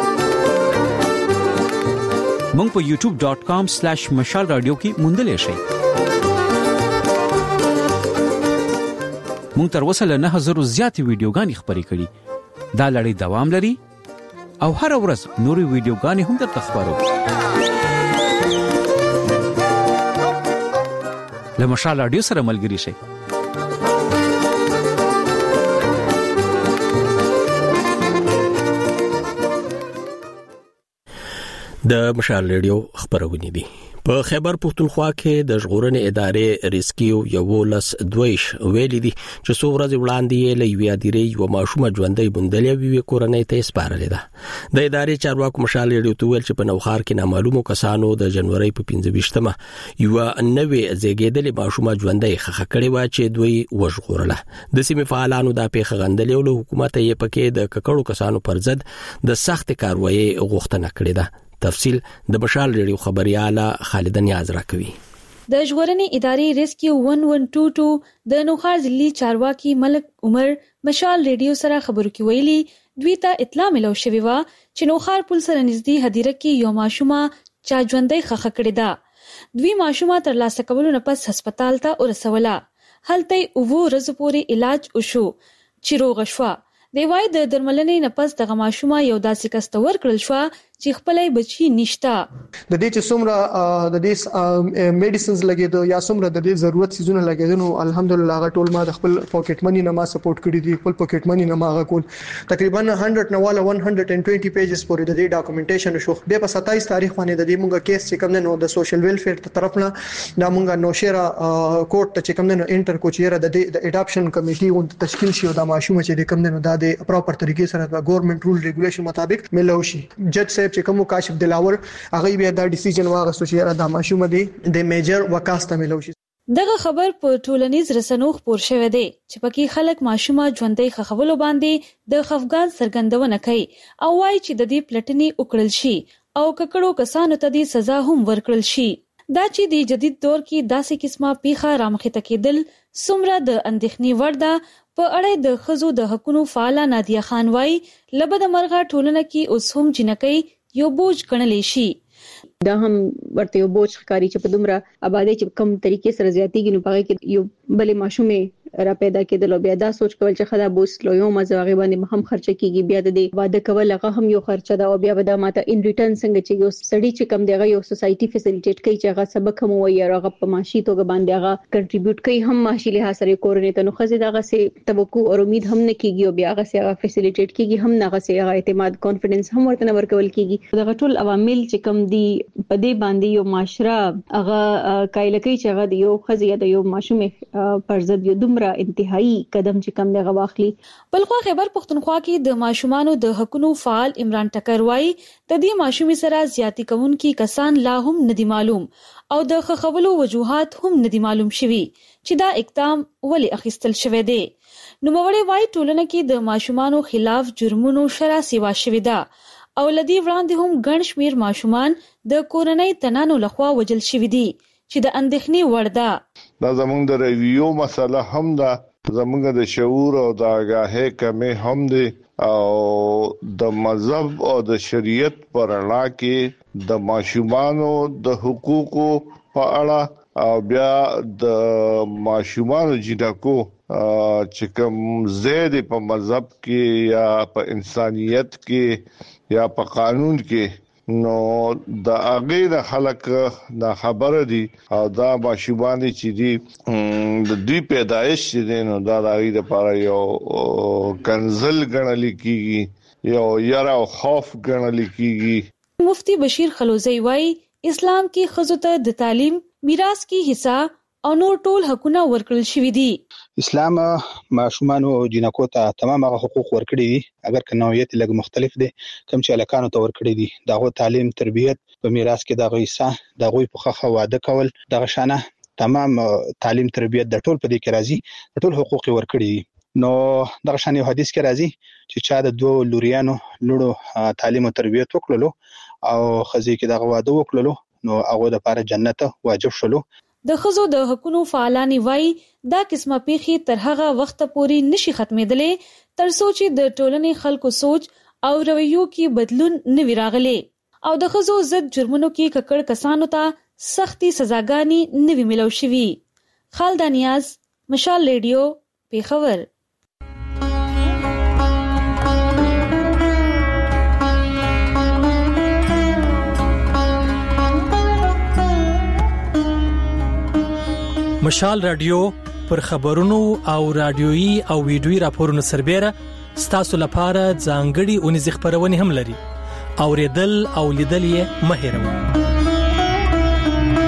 مونږ په یوټیوب ډاٹ کام سلیش مشال رادیو کې موندلی شئ. مونږ تر اوسه له نه زره زیاتې ویډیوګانې خپرې کړي. دا لړۍ دوام لري او هر ورځ نورې ویډیوګانې هم درته خپروو. له مشال رادیو سره ملګري شئ. د مشال ریډیو خبرونه دي. په خیبر پښتونخوا کې د ژغورنې ادارې ریسکیو یو لس دویش ویلي دي چې څو ورځې وړاندې له یو ادارې یو ماشومه ژوندۍ بندلې وی کورنۍ ته سپارلې ده. د ادارې چارواکو مشال ریډیو ته ویل چې په نوخار کې نامعلومو کسانو د جنوري په پنځه ویشتمه یو نوې زیږیدلې ماشومه ژوندۍ خخ کړې و چې دوی وژغورله. د سیمې فعالانو د پیښه غندلې او له حکومت یې پکې د ککړو کسانو پر ضد د سخت کاروایی غوښتنه کړې ده. تفصیل د مشال ریډیو خبرياله خالد نیاز راکوي. د ژغورنې ادارې ریسکیو یک سل دو د نوخار ضلعي چارواکي ملک عمر مشال ریډیو سره خبرو کې ویلي دوی ته اطلاع ملو شوې و چې نوخار پل سره نږدې هدیره کې یو ماشومه چا ژوندۍ خخ کړې ده. دوی ماشومه تر لاسه کولو نه پس هسپتال ته ورسوله. هلته اوو ورځې پورې علاج وشو چې روغ شوه. دی وای د درملنې نه پس دغه ماشومه یو داسې کس ته ورکړل شو چې خپلې بچی نشتا. د دې چې څومره د دې میډیسنز لګیدو یا څومره د دې ضرورت سيزونه لګیدو نو الحمدلله هغه ټول ما د خپل پاکټ منی نه ما سپورټ کړی دی. خپل پاکټ منی نه ما هغه کول تقریبا سل نواله یک سل بیس پیجز پورې د دې ډاکومېنټیشن شو. بیا په ستایس تاریخ باندې د دې مونږه کیس چې کوم نه د سوشل ویلفیر تر طرف نه دا مونږه نوشیرا کوټ ته چې کوم نه انټر کوچیره د اډاپشن کمیټي او تشکیل شي او د ماشومه چې کوم نه د پراپر طریقې سره د ګورنمنت رول ریګولیشن مطابق ملو شي. جج صاحب چې کوم کاشف دلاور هغه بیا دا ډیسیژن واغستو چې دا ماشومه دی د میجر وکاسته ملو شي. دغه خبر په ټولنیز رسنیو خبر شوه دی چې پکې خلک ماشومه ژوندۍ خخولو باندې د خفګان څرګندونه کوي او وايي چې د دې پلټنې وکړل شي او ککړو کسانو ته د سزا هم ورکړل شي. دا چې د جدید دور کې داسې قسمه پیخه رامخته کېدل څومره د اندېښنې وړ ده. په اړه د خزو د حقوقو فعاله نادیه خان وايي لبد مرغه ټولنه کې اوس هم جنکۍ یو بوج ګڼل شي. دا هم ورته یو بوج ښکاری چې په دومره آبادی چې کم طریقې سره زیاتیږي نو پاره کې یو بلې ماشومې را پیدا کېدل او بیا دا سوچ کول چې خدا بوس لو یو مزه باندې هم خرچه کیږي بیا د دې واده کول هغه هم یو خرچه دا او بیا به دا ماته ان ریټرن څنګه چې یو سړی چې کم دیغه یو سوسايټي فیسیلیټیټ کوي چې هغه سبق هم وایي او هغه په معاشي توګه باندې هغه کنټریبیوټ کوي هم معاشي له سره کورنۍ ته نو خزي دغه سي توقع او امید هم نه کیږي او بیا هغه سي هغه فیسیلیټیټ کیږي هم نه هغه سي هغه اعتماد کانفیډنس هم ورته نه ورکول کیږي. دغه ټول عوامل چې کم دي په دې باندې یو معاشره هغه کایل کوي چې هغه د یو خزي د یو ماشومې پر ضد یو دومره انتهایی قدم چې کم دی غواخلي. بلخوا خیبر پښتونخوا کې د ماشومانو د حقوقو فعال عمران ټکر وايي د دې ماشومې سره زیاتی کوونکي کسان لا هم ندي معلوم او د خخولو وجوهات هم ندي معلوم شوي چې دا اقدام ولې اخیستل شوی دی. نو موري وايي ټولنه کې د ماشومانو خلاف جرمونو شرع سیوا شوی ده او لدی وړاندې هم ګڼ شمیر ماشومان د کورنۍ تنانو لخوا وجل شوی دي چې د اندېښنې وړ ده. دا زموږ د ریویو مسله هم ده زموږ د شعور او د آگاهۍ کمی هم دي او د مذهب او د شریعت پر اړه کې د ماشومانو د حقوقو په اړه او بیا د ماشومانو جنکو چې کوم زید په مذهب کې یا په انسانيت کې یا په قانون کې نو د هغه د خلک د خبره دي او دا ماشومان چې دي د دوی پیدایش دي نو دا د هغه لپاره یو کنزل ګڼل کیږي یو یاره او خوف ګڼل کیږي. مفتی بشیر خلوزی وايي اسلام کې خزو ته د تعلیم میراث کې حصہ او نور ټول حقونه ورکړل شوی دي. اسلام ماشومان او جنکو ته تمام هغه حقوق ورکړي دي اگر که نوعیت لږ مختلف دي کوم چې الکانو ته ورکړي دي دغه تعلیم تربیت په میراث کې دغه حصہ دغه په خخه واده کول دغه شانه تمام تعلیم تربیت د ټول په دې کې راځي ټول حقوق ورکړي دي. نو دغه شان یو حدیث کې راځي چې چا د دوه لوريانو لړو تعلیم او تربیت وکړلو او خزي کې دغه واده وکړلو نو هغه د لپاره جنت واجب شلو. د خزو د حقوقو فعالانی وای دا قسمه پیخي تر هغه وخت پورې نشي ختمېدلې تر څو چې د ټولنې خلکو سوچ او رویو کې بدلون نه وي راغلی او د خزو ضد جرمونو کې ککړ کسانو ته سختي سزاګانی نه وي ملو شوي. خالد نیاز مشال ریډیو پیښور. مشال رادیو پر خبرونو او رادیويي او ویډیويي راپورونو سربېره ستاسو لپاره ځانګړي اونیز خبرونه هم لري. اوریدل او لیدل یې مه هېروئ.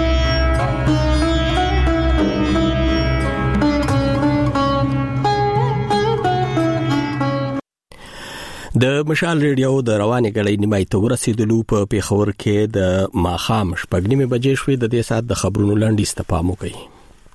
د مشال ریډیو د روانې غړې نیمای ته ورسېدلو په پیښور کې د ماخام شپږ نیمه بجې شوې. د دې سات د خبرونو لنډیز ته پام وکړئ.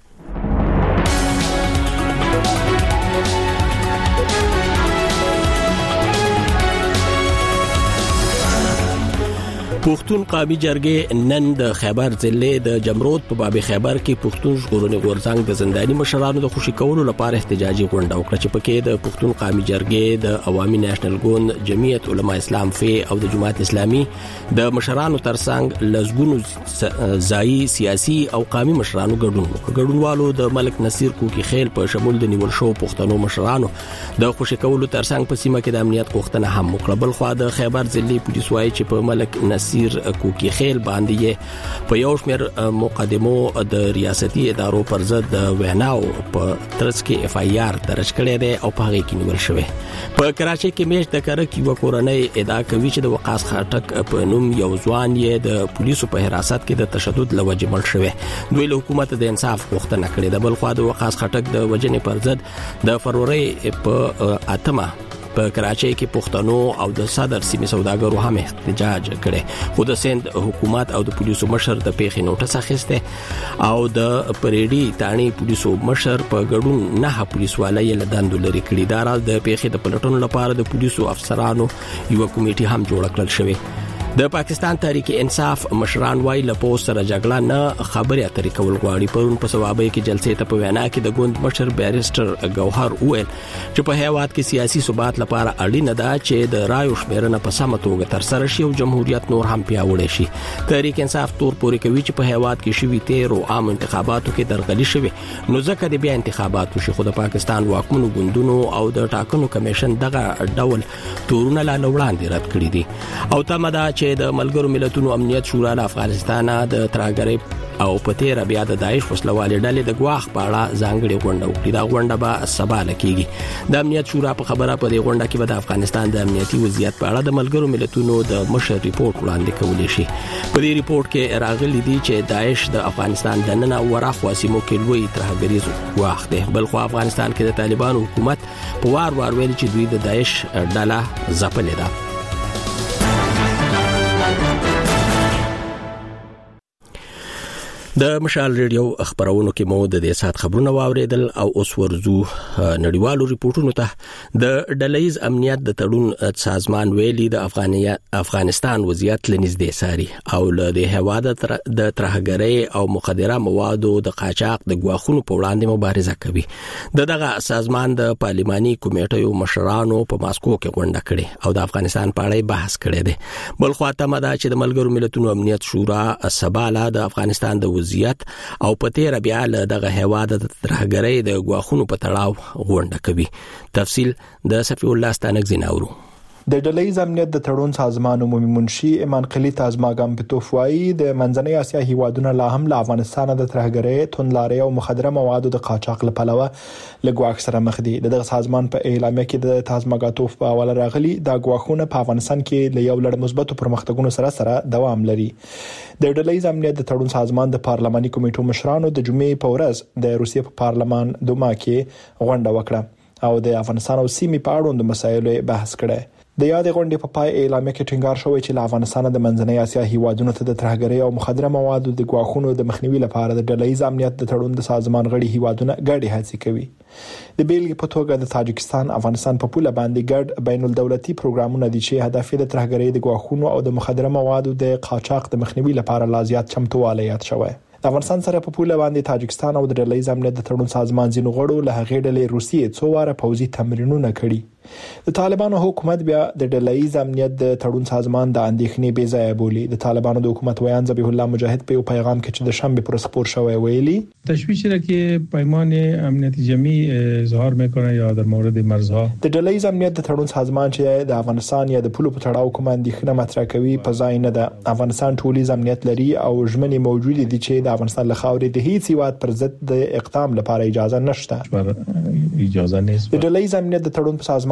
پښتون قومي جرګې نن د خیبر ضلع د جمرود په باب خیبر کې پښتون ژغورنې غورځنګ د زنداني مشرانو د خوشي کولو لپاره احتجاجي غونډه وکړه چې پکې د پښتون قومي جرګې د عوامي نېشنل ګوند جمعیت علما اسلام فی او د جماعت اسلامي د مشرانو ترڅنګ لزګونو ځایي سیاسي او قومي مشرانو ګډون وکړ. ګډونوالو د ملک نصیر کوکی خیل په شمول د نیول شو پښتنو مشرانو د خوشي کولو ترڅنګ په سیمه کې د امنیت غوښتنه هم وکړه. بل خو د خیبر ضلع پولیس وايي چې په ملک نصیر کوکی خیل باندې په یو شمېر مقدمو د ریاستي ادارو پر ضد ویناو په ترڅ کې اف آی آر درج کړی دی او په هغه کې نیول شوی. په کراچۍ کې میش د کرکی وکورنۍ ادعا کوي چې د وقاص خاټک په نوم یو ځوان یې د پولیسو په حراست کې د تشدد لوجې مړ شوی. دوی له حکومت د انصاف غوښتنه کړې ده. بل خو د وقاص خاټک د وجنې پر ضد د فروری په اتمه په کراچۍ کې پښتنو او د صدر سیمې سوداګرو هم احتجاج کړي. خو د سند حکومت او د پولیسو مشر د پیښې نوټس اخیسته او د پریډي تانی پولیسو مشر په ګډون نه پولیسوالۍ له دندو لري کړي. دا راز د پیښې د پلټنو لپاره د پولیسو افسرانو یو کمیټه هم جوړ کړل شوې. د پاکستان تحریک انصاف مشران وايي له پوس سره جګړه نه خبرې اترې کول غواړي. پرون په سوابۍ کې جلسې ته په وینا کې د ګوند مشر بیرستر ګوهر وویل چې په هیواد کې سیاسي ثبات لپاره اړینه ده چې د رایو شمیرنه په سمه توګه ترسره شي او جمهوریت نور هم پیاوړی شي. تحریک انصاف تور پورې کوي چې په هیواد کې شوي تیر او عام انتخاباتو کې درغلي شوي نو ځکه د بیا انتخاباتو شي. خو د پاکستان واکمنو ګوندونو او د ټاکنو کمیشن دغه ډول تورونه لا وړاندې رد کړی دي او تمه ده چې د ملګرو ملتونو امنیت شورا د افغانستان د ترهګرۍ او په تیر بیا د داعش وسلوالې ډلې د ګواخ په اړه ځانګړې غونډه وکړه. دا غونډه به سبا لکېږي. د امنیت شورا په خبره په دې غونډه کې به د افغانستان د امنیتي وضعیت په اړه د ملګرو ملتونو د مشر ریپورت وړاندې کولی شي. په دې ریپورت کې راغلي دي چې داعش د افغانستان د نن او ورخوا سیمو کې لوی ترهګریز ګواخ دی. بل خو افغانستان کې د طالبانو حکومت په وار وار ویل چې دوی د داعش ډله ځپلې ده. د مشال ریډیو خبرونو کې مو د دې سات خبرونه واوریدل او اوس ورزو نړیوالو ریپورتونو ته. د ډلهیز امنیت د تړون سازمان ویلي د افغانستان وضعیت لنږدې ساري او له د هواد د ترهګرۍ او مخدره موادو د قاچاق د ګواخونو په وړاندې مبارزه کوي. د دغه سازمان د پارلماني کمیټې مشرانو په ماسکو کې غونډه کړې او د افغانستان په اړه بحث کړی دی. بل خو تمه ده چې د ملګرو ملتونو امنیت شورا سباله د افغانستان د وضعیت او په تیر بیا له دغه هیواد د ترهګرۍ د ګواخونو په تړاو غونډه کوي. تفصیل د صفی الله ستانک زیناورو. د ډلهیز امنیت د تړون سازمان عمومي منشي ایمان قلی تازماګم پتوفوای د منځنۍ اسیا هیوادونو لا هم له افغانستان د ترهګرۍ توندلاري او مخدره موادو د قاچاق لپاره لګواک سره مخ دي. دغه سازمان په اعلامیه کې د تازماګاتوف په حواله راغلي د ګواخونه په افغانستان کې له یو لړ مثبتو پرمختګونو سره سره دوام لري. د ډلهیز امنیت د تړون سازمان د پارلماني کمیټو مشرانو د جمعې په ورځ د روسیې په پارلمان دوما کې غونډه وکړه او د افغانستان او سیمې په اړوند مسایلو بحث کړه. د یاد غونډې په پای اعلامیه کې ټینګار شوی چې له افغانستان د منځنۍ اسیا هیوادونو ته د ترهګرۍ او مخدره موادو د ګواښونو د مخنیوي لپاره د ډلهیز امنیت د تړون د سازمان غړي هیوادونه ګډې هڅې کوي. د بیلګې په توګه د تاجکستان افغانستان په پوله باندې ګډ بین الدولتي پروګرامونه دي چې هدف یې د ترهګرۍ د ګواښونو او د مخدره موادو د قاچاق د مخنیوي لپاره لا زیات چمتووالی یاد شوی. د افغانستان سره په پوله باندې تاجکستان او د ډلهیز امنیت د تړون سازمان ځینو غړو له هغې ډلې روسیې څو واره پوځي تمرینونه کړي. د طالبانو حکومت بیا د ډلهیز امنیت د تړون سازمان د اندېښنې بې ځایه بولي. د طالبانو د حکومت ویان ذبیح الله مجاهد په یو پیغام کې چې د شنبه پر خبر شوی ویلي تشویش را که پیمان امنیت جمعی اظهار میکنه یا در مورد مرزها. د ډلهیز امنیت د تړون سازمان چې د افغانستان یا د پولو په تړاو کوم اندېښنه مطرح کوي په ځای نه ده. افغانستان ټولیز امنیت لري او ژمنې موجود دي چې د افغانستان له خاورې د هیڅ هیواد پر ضد د اقدام لپاره اجازه نشته. اجازه نیست. د ډلهیز امنیت د تړون په سازمان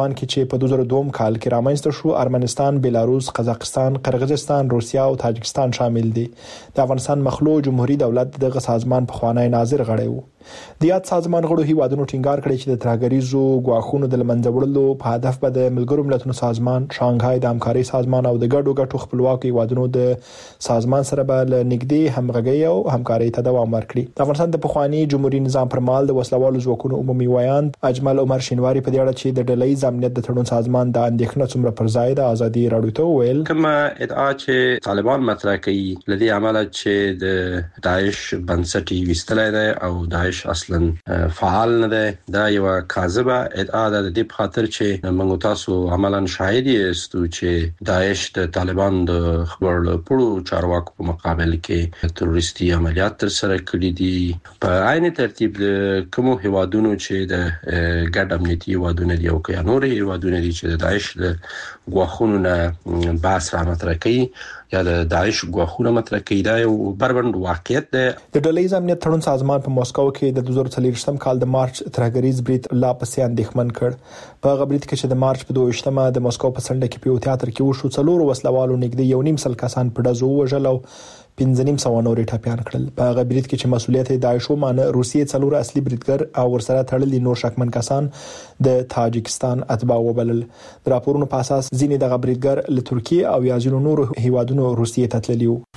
سازمان کې چې په دوه زره دوه کال کې رامنځته شو ارمنستان، بیلاروس، قزاقستان، قرغیزستان، روسیا او تاجکستان شامل دي. د افغانستان مخلوع جمهوریت دولت دغه سازمان په خوانی ناظر غړی وو. د یاد سازمان غړو هیوادونو ټینګار کړی چې د ترهګریزو غواخونو د لمنځه وړلو په هدف به د ملګرو ملتونو سازمان، شانګهای د همکاري سازمان او د ګډو ګټو خپلواک هیوادونو د سازمان سره به نږدې همغږي او همکاري ته دوام ورکړي. د افغانستان د پخوانی جمهوریت نظام پر مهال د وسلوالو ځواکونو عمومي ویان اجمل عمر شینواری په دې اړه چې د ډله‌ییز امنیت د تړون سازمان د اندېښنې څومره پر ځای د ازادي راډیو ته ویل کما ادعا چې طالبان مطرح کوي لدی عمله چې د داعش بنسټي وستلای دی او داعش اصلا فعال نه ده، دا یو کاذبه ادعا ده. د دې په خاطر چې موږ تاسو عملاً شاهد یاستو چې داعش د طالبان د خبر پړو چارواکو په مقابل کې تروریستي عملیات تر سره کړي دي. په عین ترتیب د کوم هیوادونو چې د ګډ امنیتي هیوادونو دی او که نور هیوادونو دي چې د داعش د غواخونو نه بحث را مطرح کوي یا د داعش غواخونه مطرح کوي، دا یو بربند واقعیت ده. د ډله‌ییز امنیت تړون سازمان په مسکو کې د دوه زره څلور کال د مارچ ترهګریز برید لا پسې اندېښمن کړ. په هغه برید کې چې د مارچ په دوه ویشتمه د مسکو په سنډه کې په یو تیاتر کې وشو، څلور وسلوالو نږدې یو نیم سل کسان په ډزو وژل او پنځه نیم سوه نورې ټپيان کړل. په هغه برید کې چې مسؤلیت یې داعش ومانه، روسیې څلور اصلي بریدګر او ورسره تړلي نور شکمن کسان د تاجکستان اتباع وبلل. د راپورونو په اساس ځینې دغه بریدګر له ترکیه او یا ځینو نورو هیوادونو روسیې ته تللي وو.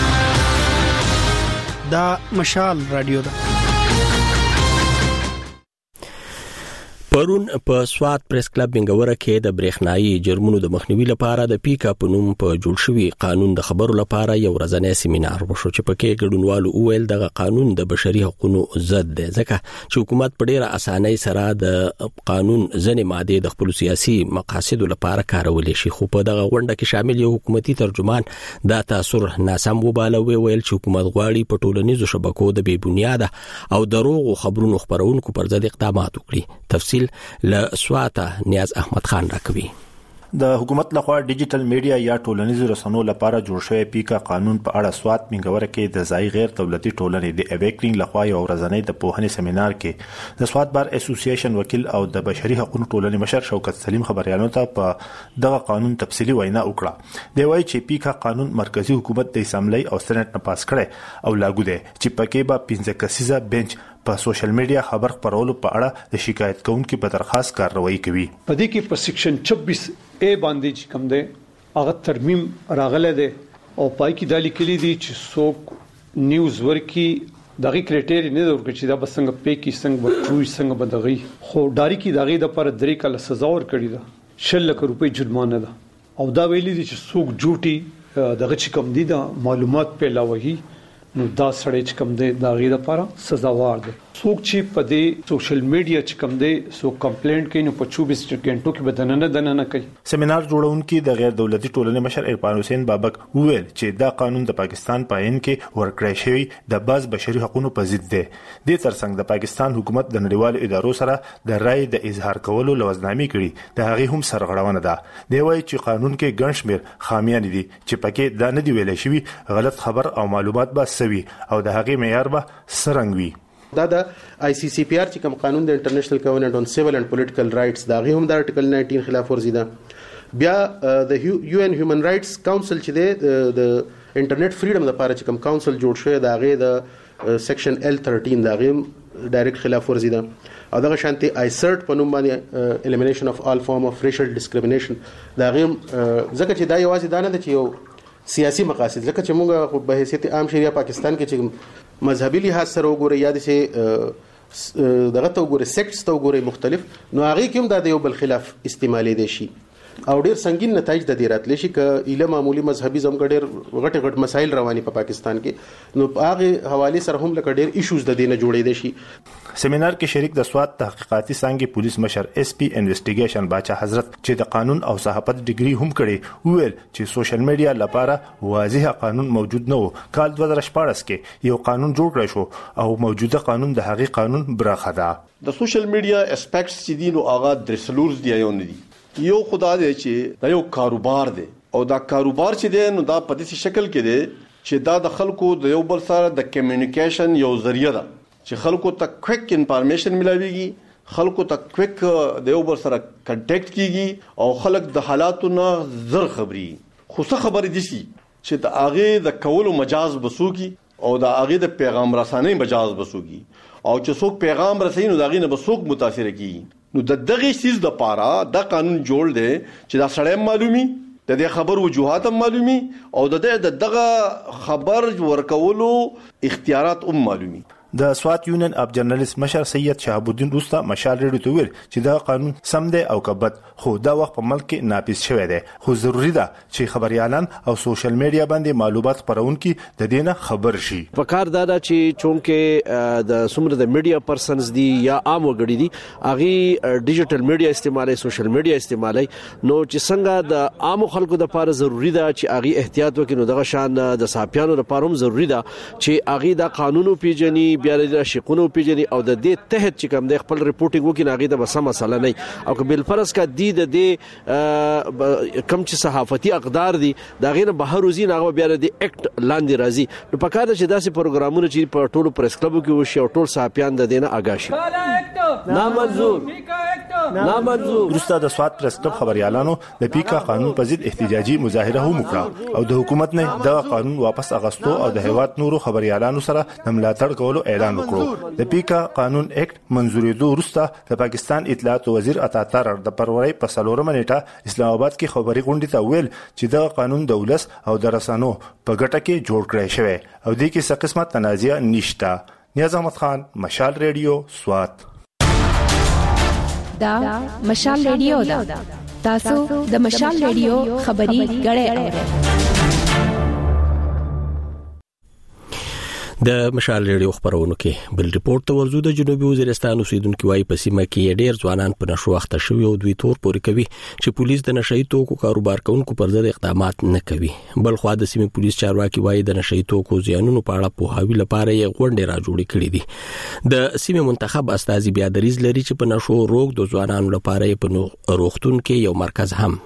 دا مشال رادیو ده. پرون په سوات پریس کلب منګوره کې د برېښنایي جرمونو د مخنیوي لپاره د پیکا په نوم په جوړ شوی قانون د خبرو لپاره یو ورځنی سیمینار وشو چې پکې ګډونوالو وویل دغه قانون د بشري حقوقو ضد دی، ځکه چې حکومت په ډیره اسانۍ سره د قانون ځنې ماده د خپل سیاسي مقاصدو لپاره کارولې شي. خو په دغه غونډه کې شامل یو حکومتي ترجمان دا تاثر ناسم وباله، ویل چې حکومت غواړي په ټولنیزو شبکو د بې بنیاده او دروغ خبرونو خبرونکو پر ضد اقدامات وکړي. تفصیل له سواته نیاز احمد خان راکوي. د حکومت لخوا ډیجیټل میډیا یا ټولنیزو رسنیو لپاره جوړ شوی پیکا قانون په اړه سوات منګوره کې د ځای غیر دولتي ټولنې د اویکرینګ لخوا یو ورځنی د پوهنې سیمینار کې د سوات بار اسوسییشن وکیل او د بشري حقوقو ټولنې مشر شوکت سلیم خبريالانو ته په دغه قانون تفصیلی وینا وکړه. دی وایي چې پیکا قانون مرکزی حکومت د اسمبلی او سېنات نه پاس کړي او لاګو دی چې پکې به پنځه کسیزه بنچ په سوشل میډیا خبر خبرولو په اړه د شکایت کوونکو په درخواست کاروایی کوي. په دې کې په سیکشن چھبیس اے باندې چې کوم دی هغه ترمیم راغله دی او پای کې د لیکلي دي چې څوک نیوز ورکی دغه کریټری نه ورکړي چې دا بسنګ پې کې څنګه ورټوي څنګه بدغي خو ډاری کې دغه د پر درې کله سزا ورکړي ده، شل لک روپۍ جرمانه ده او دا ویلي دي چې څوک جوټي دغه چې کوم دي د معلومات په لاوهي نو دا سړی چې کوم دی دا غیر لپاره سزاوار دی. څوک چې په دې سوشل میډیا چې کوم دی سو کمپلینټ کوي نو په چوبیس غنټو کې بدننه دننه کوي. سیمینار جوړونکي د غیر دولتي ټولنې مشر عرفان حسین بابک وویل چې دا قانون د پاکستان په عین کې ورکړی شوی د باز بشري حقوقو په ضد دی. د ترڅنګ د پاکستان حکومت د نړیوالو ادارو سره د رائے د اظهار کولو لوزنامي کړي د هغه هم سرغړونه ده. دی وایي چې قانون کې ګڼ شمېر خامیان دي چې پکې دا نه دی ویل شوی غلط خبر او معلومات به سوي او د هغه معیار به سرنګ وي. دا د آی سی سی پی آر چې کوم قانون د انټرنیشنل کوونټ اون سیویل اینڈ پولیټیکل رائټس دا غي هم د ارټیکل ناینټین خلاف ورزي ده. بیا د یو ان هیومن رائټس کونسل چې د د انټرنیټ فریډم لپاره چې کوم کونسل جوړ شوی دا غي د سیکشن ایل تھرټین دا غي ډایرکټ خلاف ورزي ده. او دغه شانتي آی سرټ په نوم باندې الیمینیشن اف آل فارم اف ریشل ډیسکریمینیشن دا غي ځکه چې دا یوازې دا نه ده چې یو سیاسي مقاصد، لکه چې موږ په حیثیت عام شریعه پاکستان کې چې مذهبي لحاظ سره وګورئ یا د دغه ته وګورئ سیکټس ته وګورئ مختلف، نو هغه کې هم دا د یو بل خلاف استعمالي دي شي او ډیر سنگین نتایج د دې راتلی شي ک اله معمولی مذهبي زمګ ډیر غټ غټ مسایل رواني په پاکستان کې، نو هغه حواله سره هم لکه ډیر ایشوز د دینه جوړې دي شي. سیمینار کې شریک د سوات تحقیقاتي څنګه پولیس مشر اس پی انویسټیګیشن باچا حضرت چې د قانون او صحافت ډیګري هم کړي وویل چې سوشل میډیا لپاره واضح قانون موجود نه و. کال دوه زره شپږ کې یو قانون جوړ کړی شو او موجوده قانون د هغې قانون برخه ده. د سوشل میډیا اسپیکټس چې دي نو هغه درې سلورز دی یو نه دي. یو خدا دې چې دا یو کاروبار دی او دا کاروبار چې دی نو دا په دې شکل کې دی چې دا د خلکو د یو بل سره د کمیونیکیشن یو ذریعہ ده چې خلکو ته کویک انفارمیشن ملاويږي خلکو ته کویک د یو بل سره کنټیکټ کیږي او خلک د حالاتو نه زر خبري خو څه خبرې دي چې د هغه د کولو مجاز بسوږي او د هغه د پیغام رسانۍ مجاز بسوږي او چې څوک پیغام رسوي نو دغه نه بسوک متاثر کیږي نو د دغه چیز د پاره د قانون جوړ دی چې دا سړی معلومي د دې خبر وجوهات معلومي او د دغه خبر ورکولو اختیارات هم معلومي د سوات یونین اف جرنالیست مشر سید شهاب الدین روستا مشال ریډیو ته ویل چې دا قانون سم دی او کبد خو دا وخت په ملک کې ناپیس شوی دی خو ضروری ده چې خبريالان او سوشل میډیا باندې معلومات خپرونکي د دینه خبر شي په کار دا چې چونکه د سمره د میډیا پرسنز دي یا عام وګړي دي اغي ډیجیټل میډیا استعمالي سوشل میډیا استعمالي نو چې څنګه د عام خلکو د لپاره ضروری ده چې اغي احتیاط وکړي نو دغه شان د صحافیانو لپاره هم ضروری ده چې اغي د قانونو پیژني بیا د شقونو پیژني او د دې تحت چې کوم د خپل ریپورتینګ وکړي ناغي د بسمه مسله نه او بل فرض کا دی د دې کم چې صحافتي اقدار دي دا غیر بهر وزین هغه بیا د اکټ لاندې راځي نو په کار چې داسې پروګرامونه چې په ټولو پریس کلبو کې وشي او ټول صحافیان د دینه آگاه شي نامنظور نامنظور روستا د سوات پریس کلب خبريالانو د پیکا قانون په ضد احتجاجي مظاهره هم وکړه او د حکومت نه د قانون واپس اغستو او د هیواد نورو خبريالانو سره د ملاتړ کولو اعلان وکړ د پیکا قانون اکټ منزورېدو وروسته د پاکستان اطلاعات وزیر عطا ترر د پروري په څلورمه نیټه اسلام آباد کې خبري غونډې ته ویل چې د قانون دولس او د رسانو په ګټه کې جوړ کړی شوی او د کې څه قسمه تنازع نشته نیاز احمد خان مشال ریډیو سوات دا مشال ریډیو دا تاسو د مشال ریډیو خبري غړې د مشال ریډیو خبرونو کې بل ریپورت ته ورزو د جنوبي وزیرستان اوسیدونکو وايي په سیمه کې ډېر ځوانان په نشو وخت شوی او دوی تور پورې کوي چې پولیس د نشئی توکو کاروبار کوونکو پر ضد اقدامات نه کوي بل خو د سیمه پولیس چارواکي وايي د نشئی توکو زیانونو په اړه په هاوی لپاره یې غونډه را جوړې کړې دي د سیمه منتخب استاذي بیا دریز لري چې په نشو روغ د ځوانانو لپاره په روغتون کې یو مرکز هم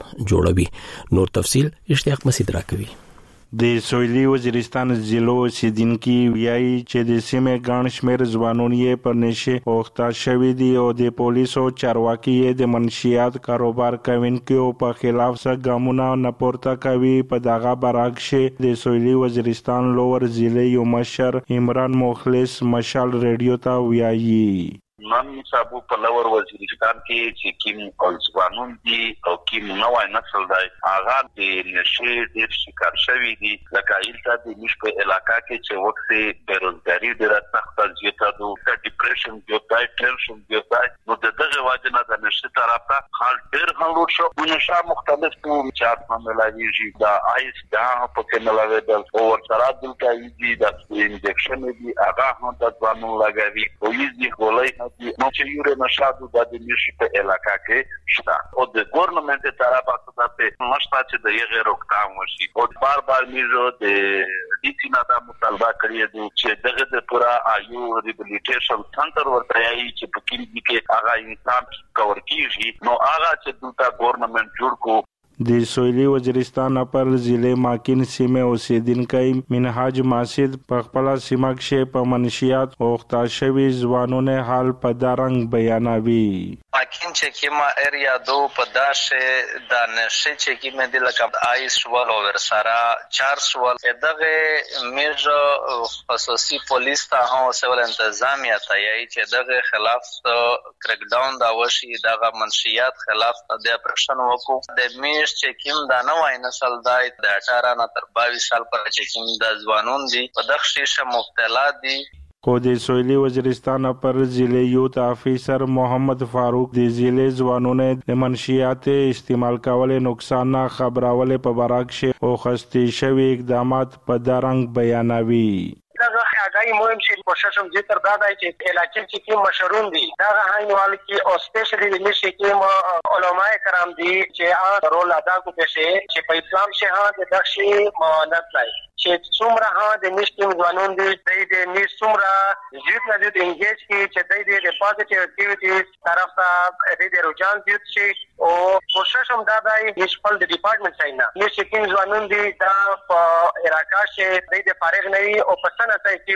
جوړوي نور تفصيل اشتیاق مسعود راکوي د سویلي وزیرستان ضلع اوسیدونکو ویایي چې د سیمه ګڼ شمېر ځوانان یې پر نشه اوخته شوي دي او د پولیسو چارواکي یې د منشیات کاروبار کوونکو په خلاف څه ګامونه نه پورته کوي په دغه برعکس د سویلي وزیرستان لوور ضلع یو مشر عمران مخلص مشال ریډیو ته ویایي نن صاحب په لور وزیرستان کې چې کوم ځوانون دي او کوم نوای نسل دی هغه د نشه د شکار شوی دي لکه ایلته د نش په علاقہ کې چې وخت بیروزګاری ډیره سخت زیاته ده د ډیپریشن زیاته ټینشن زیاته نو دغه وجه نه د نشه طرف ته حال ډیر هلو شو نشه مختلف چارت ملایږي دا آیس دا په کې ملایدل او ورسره دلته یي د انجکشن دي هغه هم د ځوانو لګوي او یي غولای نو چې یو نشادو د نشي په علاقہ کې شته او د ګورنمنت طرفه څخه مشته چې د یې روکتام وشي او بار بار میزو د ډیسی نه د مطالبه کړی دی چې دغه د پورا آیو ریهابلیټیشن سنټر ورته یي چې په کې کې هغه انسان کور کیږي نو هغه چې دلته ګورنمنت جوړ کو د سویلي وزیرستان پر ضلع ماکین سیمه اوسیدونکو منهاج ماسد په خپل سیمه کې په منشیات اوخته شوی ځوانونه حال په دارنګ بیانوي ماکین چې کیما ایریا دو په داشه د نشه چې کیمه د لکه آیس ول او ورسره چار سوال دغه میجو خصوصي پولیس ته هم سیول انتظامیه ته یی چې دغه خلاف کریک ډاون دا وشي دغه منشیات خلاف د اپریشن وکړو د میج چې کوم دا نوای نسل دای د اټاره نه تر بایوس سال پر چې کوم د ځوانون دي په دغه شیشه مبتلا دي کو د سویلي وزیرستان پر ضلع یوت افیسر محمد فاروق د ضلع ځوانونه د منشیات استعمال کول نقصان نه خبرول په برعکس او خستي شوی اقدامات په دارنګ بیانوي دغه هغه مهم شي کوششم دې تر دا دی چې علاقې چې کوم مشرون دي دا هاینوال کې او سپیشلی د نشي کې علماء کرام دي چې هغه رول ادا کوي چې په اسلام شاه د دښي مانت لای چې څومره ها د نشټیم ځوانون دي د نش څومره یوت نه دي انګیج کی چې د پوزټیو اکټیویټیز طرف ته د رجحان دي چې او کوشش هم دا دی چې خپل د ډپارټمنټ څخه نه نشټیم ځوانون دي دا په علاقې کې د فارغ نه او په سنت اکټیویټی شه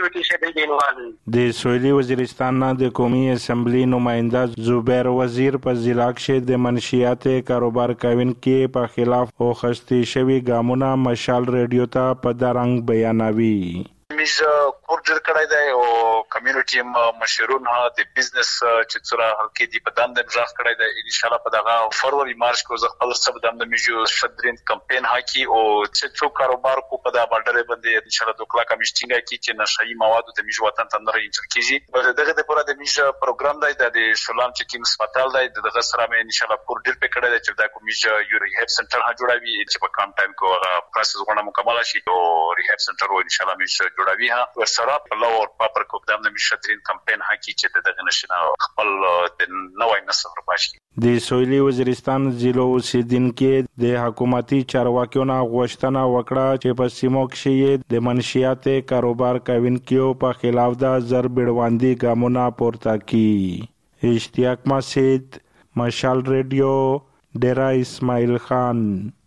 دې دینوال د سویلي وزیرستان نه د قومي اسمبلی نماینده زبیر وزیر په ضلع کې د منشیات کاروبار کوونکو په خلاف او خسته شوی ګامونه مشال رادیو ته په درنګ بیانوي. میز کورجر کړای دی او کمیونټي مشرون ها د بزنس چې څوره هلکې دی په دند ځخ کړای دی ان شاء الله په دغه فروری مارچ کو زه خپل سب دند میجو شدرین کمپاین هاکی او چې څو کاروبار کو په دغه باندې باندې ان شاء الله دوکلا کمیشتینګ کی چې نشئی مواد د میجو وطن تندر انچر کیږي دغه د پوره د میج پروګرام دی د شلام چې کینګ سپټال دی دغه سره مې ان شاء الله کورجر په کړای دی چې دا کوم میج یو ریهاب سنټر ها جوړاوي چې په کم ټایم کو هغه پروسس غوڼه مکمل شي او ریهاب سنټر او ان شاء الله میج جوړاوي ها ورسره په لور پاپر کو قدم د مشترین کمپاین هاکی چې د نشنا خپل د نوای نسل راشي. د سویلي وزیرستان ضلع اوسیدونکو د حکومتي چارواکیو نه غوښتنه وکړه چې په سیمو کې د منشیات کاروبار کوونکو په خلاف د زر بیړواندي ګامونه پورته کړي. اشتیاق مسجد، مشال رادیو، ډیرا اسماعیل خان.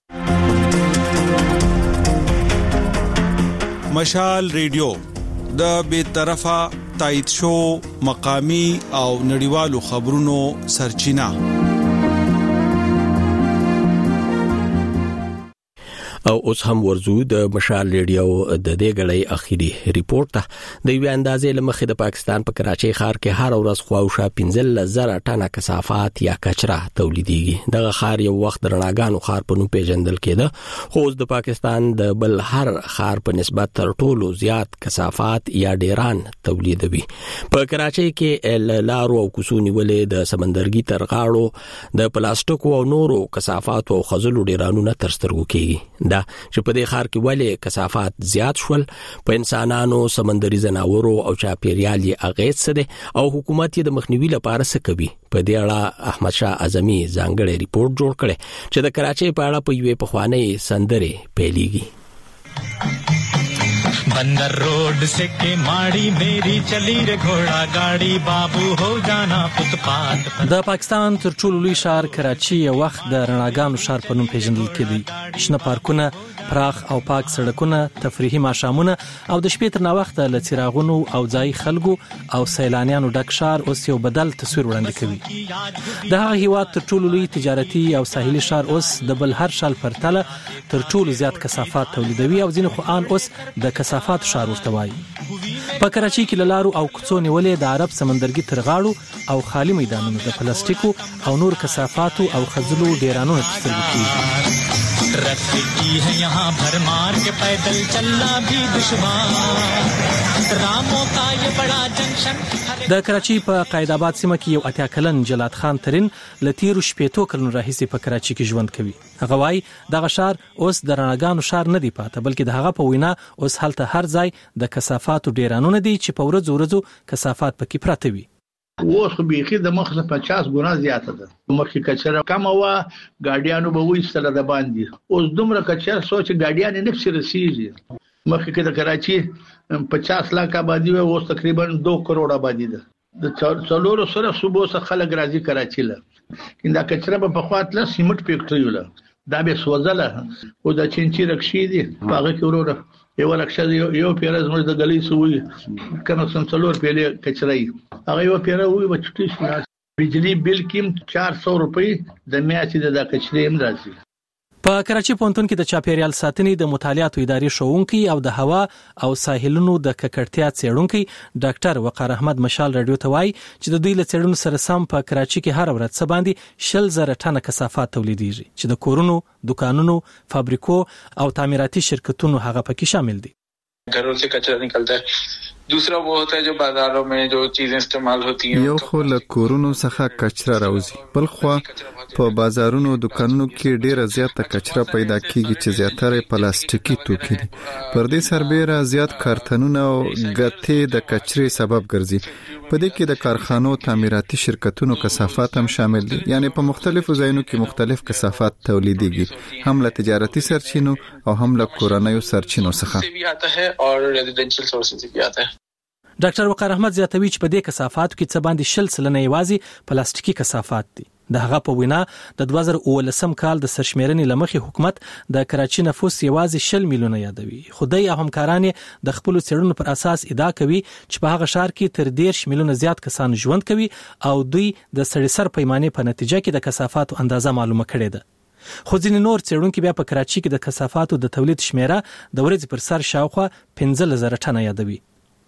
مشال ریډیو د بیطرفه تایید شو مقامی او نړیوالو خبرونو سرچینه. او اوس هم ورزو د مشال ریډیو د دې غړې اخیری ریپورت ته د یو اندازې لمخې د پاکستان په کراچۍ ښار کې هر ورځ خواوشا پنځه زره ټنه کثافات یا کچرا تولیدېږي. دغه ښار یو وخت د رڼاګانو ښار په نوم پیژندل کېده خو اوس د پاکستان د بل هر ښار په نسبت تر ټولو زیات کثافات یا ډیران تولیدوي. په کراچۍ کې لارو او کوڅو نیولې د سمندرګي تر غاړو د پلاستیکو او نورو کثافات او خزلو ډیرانونه تر سترګو کېږي. چې په دې ښار کې ولې کثافات زیات شول، په انسانانو، سمندري ځناورو او چاپیریال یې اغیز څه دي او حکومت یې د مخنیوي لپاره څه کوي. په دې اړه احمد شاه اعظمي ځانګړی ریپورت جوړ کړي چې د کراچۍ په اړه په یوې پخوانۍ سندرې پیلېږي. बंदर रोड से के माड़ी मेरी चली रे घोड़ा गाड़ी बाबू हो जाना फुटपाथ. د پاکستان تر ټولو لوی ښار کراچي یو وخت د رڼاګانو ښار په نوم پیژندل کېده. شنه پارکونه، پراخ او پاک سړکونه، تفریحي ماښامونه او د شپې تر ناوخته له څراغونو او ځای خلکو او سیلانیانو ډک ښار اوس یو بدل تصویر وړاندې کوي. د هغه هیواد تر ټولو لوی تجارتي او ساحلي ښار اوس د بل هر شال پرتله تر ټولو زیات کثافات تولیدوي او ځینې خو ان اوس د کثافات ښار ورته وایي. په کراچۍ کې له لارو او کوڅو نیولې د عرب سمندرګي تر غاړو او خالي میدانونو د پلاستیکو او نور کثافاتو او خزلو ډیرانونه ترسره کیږي. रस्सी है यहाँ भरमार के पैदल चलना भी दुश्वार रामों का ये बड़ा जंक्शन. د کراچۍ په قائد آباد سیمه کې یو اتیا کلن جلات خان ترين لتیرو شپېتو کلونو راهیسې په کراچۍ کې ژوند کوي. هغه وايي دغه ښار اوس د رڼاګانو ښار نه دی پاته بلکې د هغه په وینا اوس هلته هر ځای د کثافاتو ډیرانونه دي چې په ورځو ورځو کثافات پکې پراته وي. اوس خو بيخي د مخ څخه پچاس ګنا زیاته ده. مخکې کچره کم وا ګاډیانو به وې ستله د باندې اوس دومره کچره سوچ ګاډیان نه نفس رسیږي. مخکې د کراچي پچاس لک آبادی و اوس تقریبا دو کروڑ آبادی ده. د څلورو سره صوبو څخه خلک راځي کراچي له کیندا کچره په خواطله سیمټ فیکټری ولا دا به سوځله او د چینچی رکشي دي هغه کې وروره یو لکشه یو پیرز موږ د غلی سوې کنه سم څلور پیلې کچرای هغه یو پیره وې بچټی شو. بجلی بل کیم چار سو روپۍ د میاشتې د کچرې هم راځي. په کراچۍ پونتون کې د چاپیریال ساتنې د مطالعاتو ادارې شوونکي او د هوا او ساحلونو د ککړتیا څېړونکي ډاکټر وقار احمد مشال رادیو ته وایي چې د دوی له څېړنو سره سم په کراچۍ کې هر ورځ څه باندې شل زره ټنه کثافات تولیدېږي چې د کورونو، دکانونو، فابریکو او تعمیراتي شرکتونو هغه پکې شامل دي. घरों से कचरा निकलता है. दूसरा वो होता है जो बाजारों में जो चीजें इस्तेमाल होती हैं. یو خو له کورونو څخه کچرا راوځي، بل خو په بازارونو او دکانونو کې ډیره زیاته کچرا پیدا کیږي چې زیاتره پلاستیکي توکي دي. پر دې سربېره زیات کارتنونه او غټې د کچرې سبب ګرځي. په دې کې د کارخانو، تعمیراتي شرکتونو کثافات هم شامل دي. یعنی په مختلفو ځایونو کې مختلف کثافات تولیدېږي، هم له تجارتي سرچینو او هم له کورنیو سرچینو څخه. और रेजिडेंशियल सोर्सेज से भी आता है. ډاکټر وقار احمد زیاتوي چې په دې کثافاتو کې څه باندې شل سلنه یوازې پلاستیکي کثافات دي. د هغه په وینا د دوه زره اوولسم کال د سرشمیرنې لمخې حکومت د کراچي نفوس یوازې شل میلیونه یادوي. خدای او همکاران د خپل څېړنو پر اساس ادعا کوي چې په هغه ښار کې تر دیرش میلیونه زیات کسان ژوند کوي او دوی د سړي سر پیمانې په نتیجه کې د کثافاتو اندازه معلومه کړې ده. خو ځینې نور څېړونکي بیا په کراچي کې د کثافاتو د تولید شمیره د ورځې پر سر شاوخوا پنځه زره ټنه یادوي.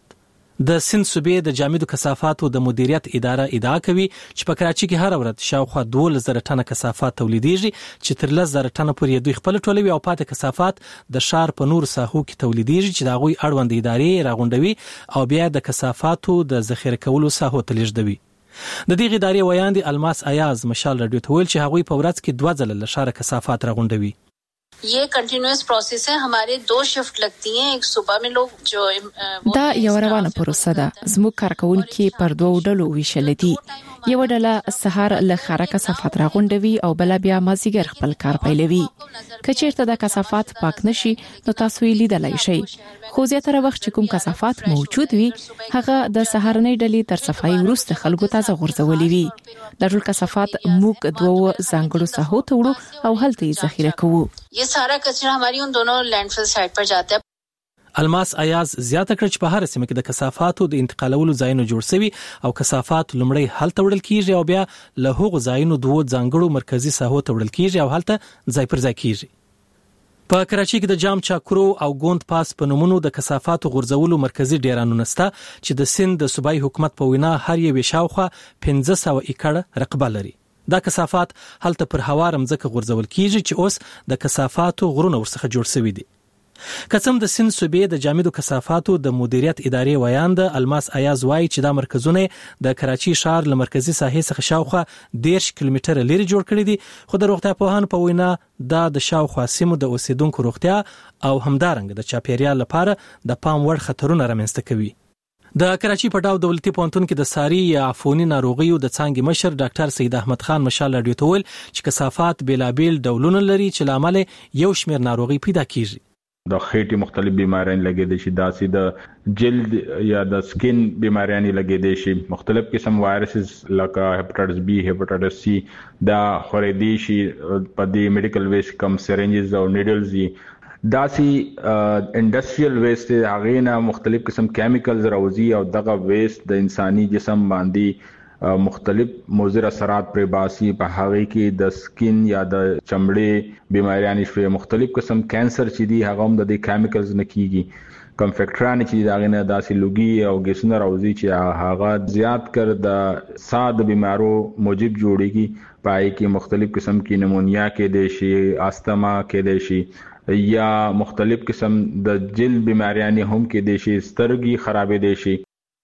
د سند صوبې د جامدو کثافاتو د مدیریت اداره ادعا کوي چې په کراچي کې هر ورځ شاوخوا دوه زره ټنه کثافات تولیدېږي چې تر لس زره ټنه پورې دوی خپل ټولوي او پاتې کثافات د ښار په نور ساحو کې تولیدېږي چې د هغوی اړوند ادارې راغونډوي او بیا د کثافاتو د ذخیره کولو ساحو ته لیږدوي. د دې ادارې ویاندې الماس ایاز مشال رادیو ته ویل چې هغوی په ورځ کې دوه ځله له ښاره کثافات راغونډوي. ये कंटिन्यूअस प्रोसेस है. हमारे दो शिफ्ट लगती हैं. एक सुबह में लोग जो دا یو روانه پروسه ده. زموږ کارکونکي پر دوه ډلو ویشل دي. یو ډله سهار له خاره کثافات راغونډوي او بل بیا مازیګر خپل کار پیلوي. کچېرته د کثافات پاک نشي نو تاسو یې لیدلای شئ. خو زیاتره وخت چې کوم کثافات موجود وي هغه د سهارنۍ ډلې تر صفایي وروسته خلکو ته غورځولي وي. د ټول کثافات موږ دوه ځانګړو ساحو ته وړو او هلته یې ذخیره کوو. ये सारा कचरा हमारी उन दोनों लैंडफिल साइट पर जाता है. الماس ایاز زیاته کړ چې په هر سیمه کې د کثافاتو د انتقالولو ځایونه جوړ شوي او کثافات لومړی هلته وړل کیږي او بیا له هغو ځایونو دوه ځانګړو مرکزی ساحو ته وړل کیږي او هلته ځای پر ځای کیږي. په کراچي کې د جام چاکرو او ګوند پاس په نومونو د کثافاتو غورځولو مرکزی ډیرانونه شته چې د سند د صوبایي حکومت په وینا هر یو شاوخوا پنځه سوه ایکړه رقبه لري. دا کثافات هلته پر هوار مځکه غورځول کیږي چې اوس د کثافاتو غرونه ورڅخه جوړ شوي دي. قسم د سند صوبې د جامدو کثافاتو د مدیریت ادارې ویاند الماس ایاز وایي چې دا مرکزونه د کراچي ښار له مرکزی ساحې څخه شاوخوا دیرش کیلومتره لري جوړ کړي دي. خو د روغتیا پوهانو په وینا دا د شاوخوا سیمو د اوسیدونکو روغتیا او همدارنګه د چاپیریال لپاره د پام وړ خطرونه رامنځته کوي. د کراچي په ډاو دولتي پوهنتون کې د ساري یا عفوني ناروغیو د څانګې مشر ډاکټر سید احمد خان مشال رادیو ته ویل چې کثافات بیلابیل ډولونه لري چې لامل یو شمېر ناروغي پیدا کیږي. د خېټې مختلف بیماریاں لګېدې شي، داسې د جلد یا د سکین بیماریاں لګېدې شي، مختلف قسم وایرسز لکه هپاتایټس بی، هپاتایټس سی دا خورېدې شي په دې میډیکل ویسټ کم سرنجز او نیډلز دي. داسې انډستریال ویسټ هغه نه مختلف قسم کیمیکلز راوځي او دغه ویسټ د انساني جسم باندې مختلف مضر اثرات پر باسي. په هغه کې د سکین یا د چمړې بیماریاں شوي، مختلف قسم کینسر چې دي هغه هم د دې کیمیکلز نه کیږي. کم فیکټران چې داغه نه داسې لوګي او ګیسونه راوځي چې هغه زیات کړ د ساده بیمارو موجب جوړيږي. پای کې مختلف قسم کې نمونیا کې د شي، استما کې د شي یا مختلف قسم د جلد بیماریاں هم کې د شي، سترګي خرابې دي شي.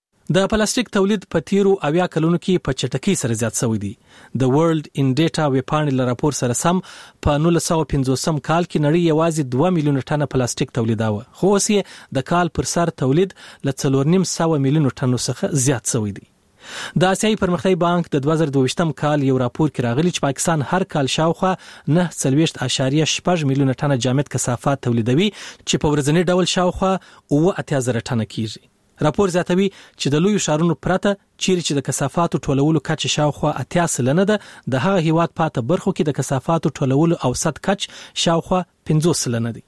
د پلاستیک تولید په تیرو اویا کلونو کې په چټکۍ سره زیات شوی دی. د ورلد ان ډیټا ویبپاڼې له راپور سره سم په نولس سوه پنځوسم کال کې نړۍ یوازې دوه میلیونه ټنه پلاستیک تولیداوه، خو اوس یې د کال پر سر تولید له څلور نیم سوه میلیونه ټنو څخه زیات شوی دی. د آسیایي پرمختیایي بانک د دوه زره دوه کال یو راپور کې راغلی چې پاکستان هر کال شاوخوا نه څلوېښت اعشاریه شپږ میلیونه ټنه جامد کثافات تولیدوي چې په ورځني ډول شاوخوا اوه اتیا زره ټنه کیږي. راپور زیاتوي چې د لوی ښارونو پرته چیرې چې د کثافاتو ټولولو کچه شاوخوا اتیا سلنه ده، د هغه هیواد پاته برخو کې د کثافاتو ټولولو اوسط کچ شاوخوا پنځوس سلنه دی.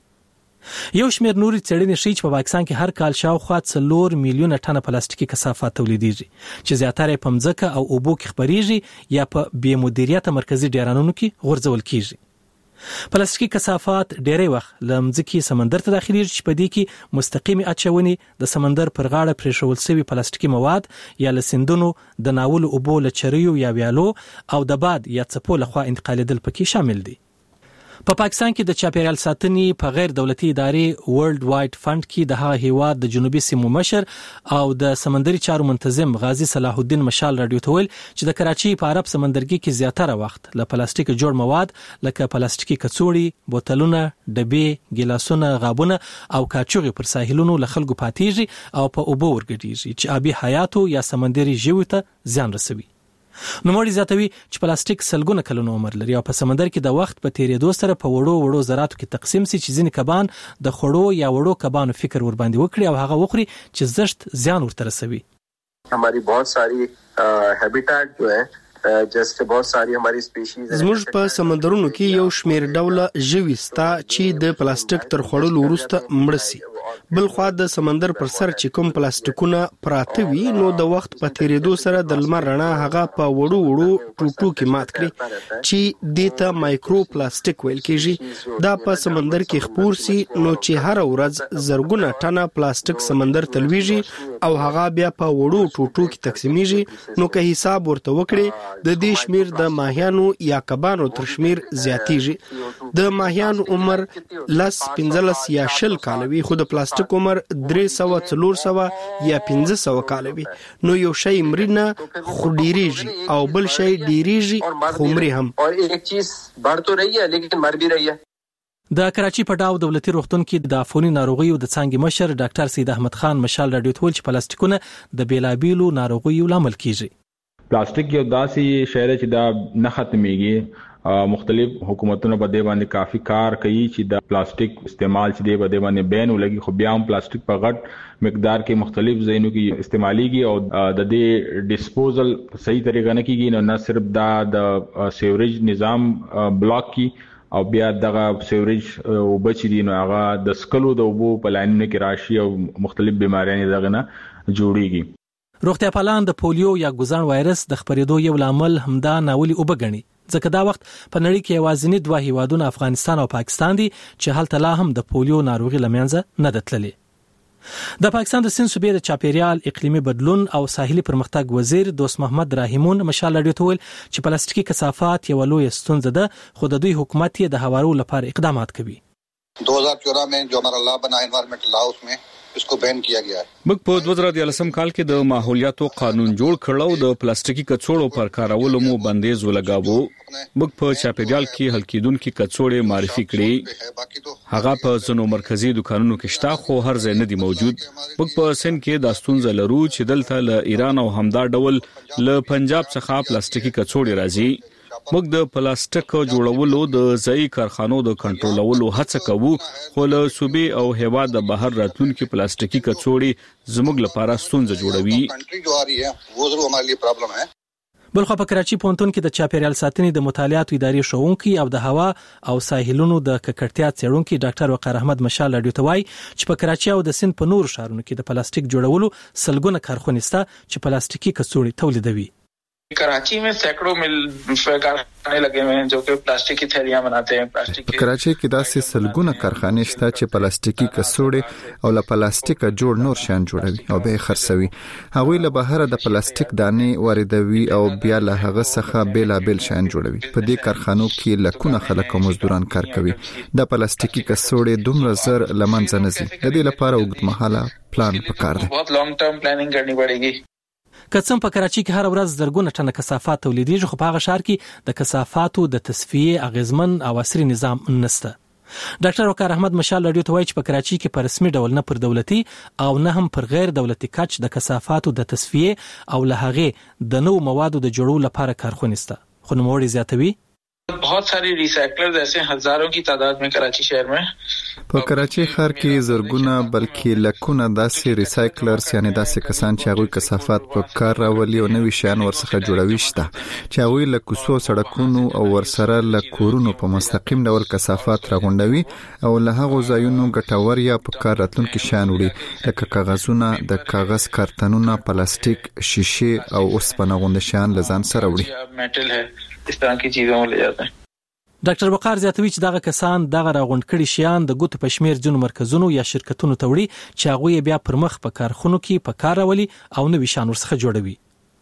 یو شمېر نوري څېړنې ښیي چې په پاکستان کې هر کال شاوخوا څلور میلیونه ټنه پلاستیکي کثافات تولیدېږي چې زیاتره په مځکه او اوبو کې خپرېږي یا په بې مدیریته مرکزي ډیرانونو کې غورځول کیږي. پلاستیکي کثافات ډېری وخت له مځکې سمندر ته داخليږي چې په دې کې مستقیمي اچونې د سمندر پر غاړه پرېښول شوي پلاستیکي مواد یا له سیندونو د ناولو اوبو له چریو یا ویالو او د باد یا څپو لخوا انتقالېدل پکې شامل دي. په پا پاکستان کې د چاپیریال ساتنې په غیر دولتي ادارې ورلد وایډ فند کې د هغه هیواد د جنوبي سیمو مشر او د سمندري چارو منتظم غازی صلاح الدین مشال رادیو ته ویل چې د کراچي په عرب سمندرګي کې زیاتره وخت له پلاستیک جوړ مواد لکه پلاستیکي کڅوړې، بوتلونه، ډبې، ګیلاسونه، غابونه او کاچوغې پر ساحلونو له خلکو پاتېږي او په اوبو ورګډېږي چې آبي حیاتو یا سمندري ژویو ته زیان رسوي. نوموړي زیاتوي چې پلاستیک سلګونه کلونو عمر لري او په سمندر کې د وخت په تیریدو سره په وړو وړو ذراتو کې تقسیم شي چې ځینې کبان د خړو یا وړو کبانو فکر ور باندې وکړي او هغه وخوري چې زشت زیان ورته رسوي. हमारी बहुत सारी हैबिटेट जो है जैसे बहुत सारी हमारी स्पीशीज زموږ په سمندرونو کې یو شمیر ډوله ژوي ستا چې د پلاستیک تر خوړلو وروسته مړ شي. بل خو د سمندر پر سر چې کوم پلاستیکونه پراته وي نو د وخت په تیریدو سره د لمر رڼا هغه په وړو وړو ټوټو کې مات کړي چې دیتا مایکرو پلاستیک ویل کېږي. دا په سمندر کې خپور سي نو چې هر ورځ زرګونه ټنه پلاستیک سمندر تلويږي او هغه بیا په وړو ټوټو کې تقسیمیږي. نو که حساب ورته وکړي د دې شمیر د ماهیانو یا کبانو تر شمیر زیاتیږي. د ماهیانو عمر لس پنځلس یا شل کال وي خو د پلاستیک عمر درې سوه څلور سوه یا پنځه سوه کال وي. نو یو شی مرینه خو ډیریږي او بل شی ډیریږي خو مري هم. اور ایک چیز بڑھ تو رہی ہے لیکن مر بھی رہی ہے. د کراچي په ډاو دولتي روغتون کې د عفوني ناروغیو د څانګې مشر ډاکټر سید احمد خان مشال راډیو ته ویل چې پلاستیکونه د بیلابیلو ناروغیو لامل کیږي. پلاستیک یو داسې شی دی چې دا نه ختميږي. مختلف حکومتونو په دې باندې کافي کار کوي چې د پلاستیک استعمال چې دی په دې باندې بین ولګي خو بیا هم پلاستیک په غټ مقدار کې مختلف ځایونو کې استعماليږي او د دې ډیسپوزل صحیح طریقه نه کیږي. نو نه صرف دا د سیوریج نظام بلاک کی او بیا دغه سیوریج او بچی دي نو هغه د سکلو د وبو په لاینونو کې راشي او مختلف بیماریاں دغه نه جوړيږي. روغتیا پالان د پولیو یا ګوزان وایرس د خپرېدو یو لامل همدا ناولي وبګني ځکه دا وخت په نړۍ کې یوازینی دوه هیوادونه افغانستان او پاکستان دي چې هلته لا هم د پولیو ناروغي لمنځه نه ده تللې. د پاکستان د سند صوبې د چاپیریال اقلیمي بدلون او ساحلي پرمختګ وزیر دوست محمد راهیمون مشال راډیو ته ویل چې پلاستیکي کثافات یو لوی ستونزه ده خو د دوی حکومت یې د هوارو لپاره اقدامات کوي. दो हज़ार चौदह में जो हमारा लॉ बना एनवायरमेंटल लॉ उसमें इसको बैन किया गया है. موږ په دوه زره دیارلسم کال کې د ماحولیاتو قانون جوړ کړو د پلاستیکي کڅوړو پر کارولو مو بندیز ولګاوو. موږ په چاپیریال کې حل کېدونکو کڅوړې معرفي کړې. هغه په ځینو مرکزی دکانونو کې شته خو هر ځای نه دی موجود. موږ په سند کې د ستونزه لرو چې دلته له ایران او همدا ډول له پنجاب څخه پلاستیکي کڅوړې راځي. موږ د پلاستیک جوړولو د ځای کارخانو د کنټرولولو هڅه کوو خو له صوبې او هیواد د بهر راتلونکو پلاستیکي کڅوړې زموږ لپاره ستونزه جوړوي. بلخو په کراچي پونتون کې د چاپیریال ساتنې د مطالعاتو ادارې شوونکي او د هوا او ساحلونو د ککړتیا څېړونکي ډاکټر وقار احمد مشال راډیو ته وایي چې په کراچي او د سند په نورو ښارونو کې د پلاستیک جوړولو سلګونه کارخانې شته چې پلاستیکي کڅوړې تولیدوي. कराची में सैकड़ों मिल कारखाने लगे हुए हैं जो कि प्लास्टिक की थैलियां बनाते हैं. प्लास्टिक په کراچي کې داسې سلګونه کارخانې شته چې پلاستیکي کڅوړې او له پلاستیک جوړ نور شیان جوړوي او به خرڅوي. هغوی له بهر د پلاستیک دانې واردوي او بیا له هغه څخه بیلابل شیان جوړوي. په دې کارخانو کې لکونه خلک او مزدوران کار کوي. د پلاستیکي کڅوړې دومره زر لمنځه نه ځي. د دې لپاره اوږدمهاله پلان پکار دی. बहुत लॉन्ग टर्म प्लानिंग करनी पड़ेगी. کڅم په کراچي کې هر ورځ زرګونه ټنه کثافات تولیدېږي خو په هغه ښار کې د کثافاتو د تصفیې اغیزمن او عصري نظام نشته. ډاکټر وقار احمد مشال راډیو ته وایي چې په کراچي کې په رسمي ډول نه پر دولتي او نه هم پر غیر دولتي کچ د کثافاتو د تصفیې او له هغې د نوو موادو د جوړولو لپاره کارخانې شته. خو نوموړي زیاتوي बहुत सारे रिसाइकलर्स ऐसे हजारों की तादाद में कराची शहर में. په کراچي ښار کې زرګونه بلکې لکونه داسې ریسایکلرز یعنی داسې کسان چې هغوی کثافات په کار راولي او نوي شیان ورڅخه جوړوي شته چې هغوی له کوڅو سړکونو او ورسره له کورونو په مستقیم ډول کثافات راغونډوي او له هغو ځایونو ګټور یا په کار راتلونکي شیان وړي لکه کاغذونه د کاغذ کارتنونه پلاستیک شیشې او اوسپنه غونډه شیان له ځان سره وړي. मेटल है इस तरह की चीजों में ले जाते हैं. ډاکټر وقار زیاتوي چې دغه کسان دغه راغونډ کړي شیان د ګوتو په شمیر ځینو مرکزونو یا شرکتونو ته وړي چې هغوی بیا پر مخ په کارخونو کې په کار راولي او نوي شیان ورڅخه جوړوي.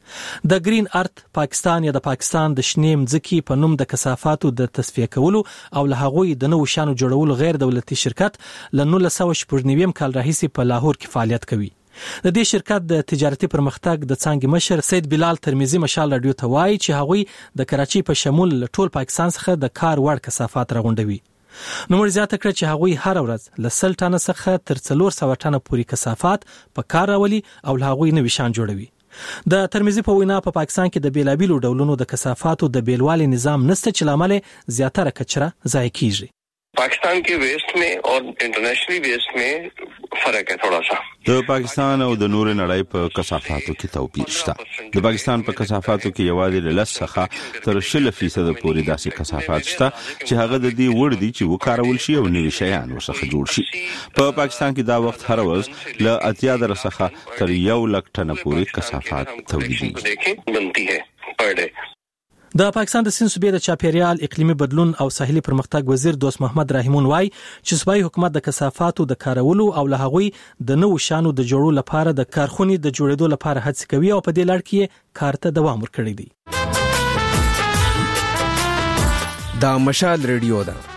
د گرین ارت پاکستان یا د پاکستان د شنې مځکې په نوم د کثافاتو د تصفیه کولو او له هغوی د نوو شیانو جوړولو غیر دولتي شرکت له نولس سوه شپږ نوي کال راهیسې په لاهور کې فعالیت کوي. د دې شرکت د تجارتي پرمختګ د څانګې مشر سید بلال ترمذی مشال راډیو ته وایي چې هغوی د کراچي په شمول ټول پاکستان څخه د کار وړ کثافات راغونډوي. نو مر زیاته کړ چې هغوی هر ورځ له سل ټنه څخه تر څلور سوه ټنه پورې کثافات په کار راولي او له هغوی نوي شیان جوړوي. د ترمذی په وینا په پاکستان کې د بیلابیلو ډولونو د کثافاتو د بیلوالي نظام نشته چې لامل زیاتره کچره ضایع کیږي. पाकिस्तान के वेस्ट में और इंटरनेशनली वेस्ट में فرق है थोड़ा सा. د پاکستان او د نور نړۍ په کثافاتو کې توپیر شته. د پاکستان په کثافاتو کې یوازې لس څخه تر شل فیصد پورې داسې کثافات شته چې هغه د دې وړ دي چې وکارول شي او نوي شیان ورڅخه جوړ شي. په پاکستان کې دا وخت هر ورځ له اتیا در څخه تر یو لک ټن پورې کثافات تولیدېږي بنتی ہے پر ډے. د پاکستان د سند صوبې د چاپیریال اقلیمي بدلون او ساحلي پرمختګ وزیر دوست محمد رحیمون وای چې صوبایي حکومت د کثافاتو د کارولو او له هغوی د نوو شانو د جوړولو لپاره د کارخونې د جوړېدو لپاره هڅه کوي او په دې لړ کې کار ته دوام ورکړی دی. دا مشال ریډیو ده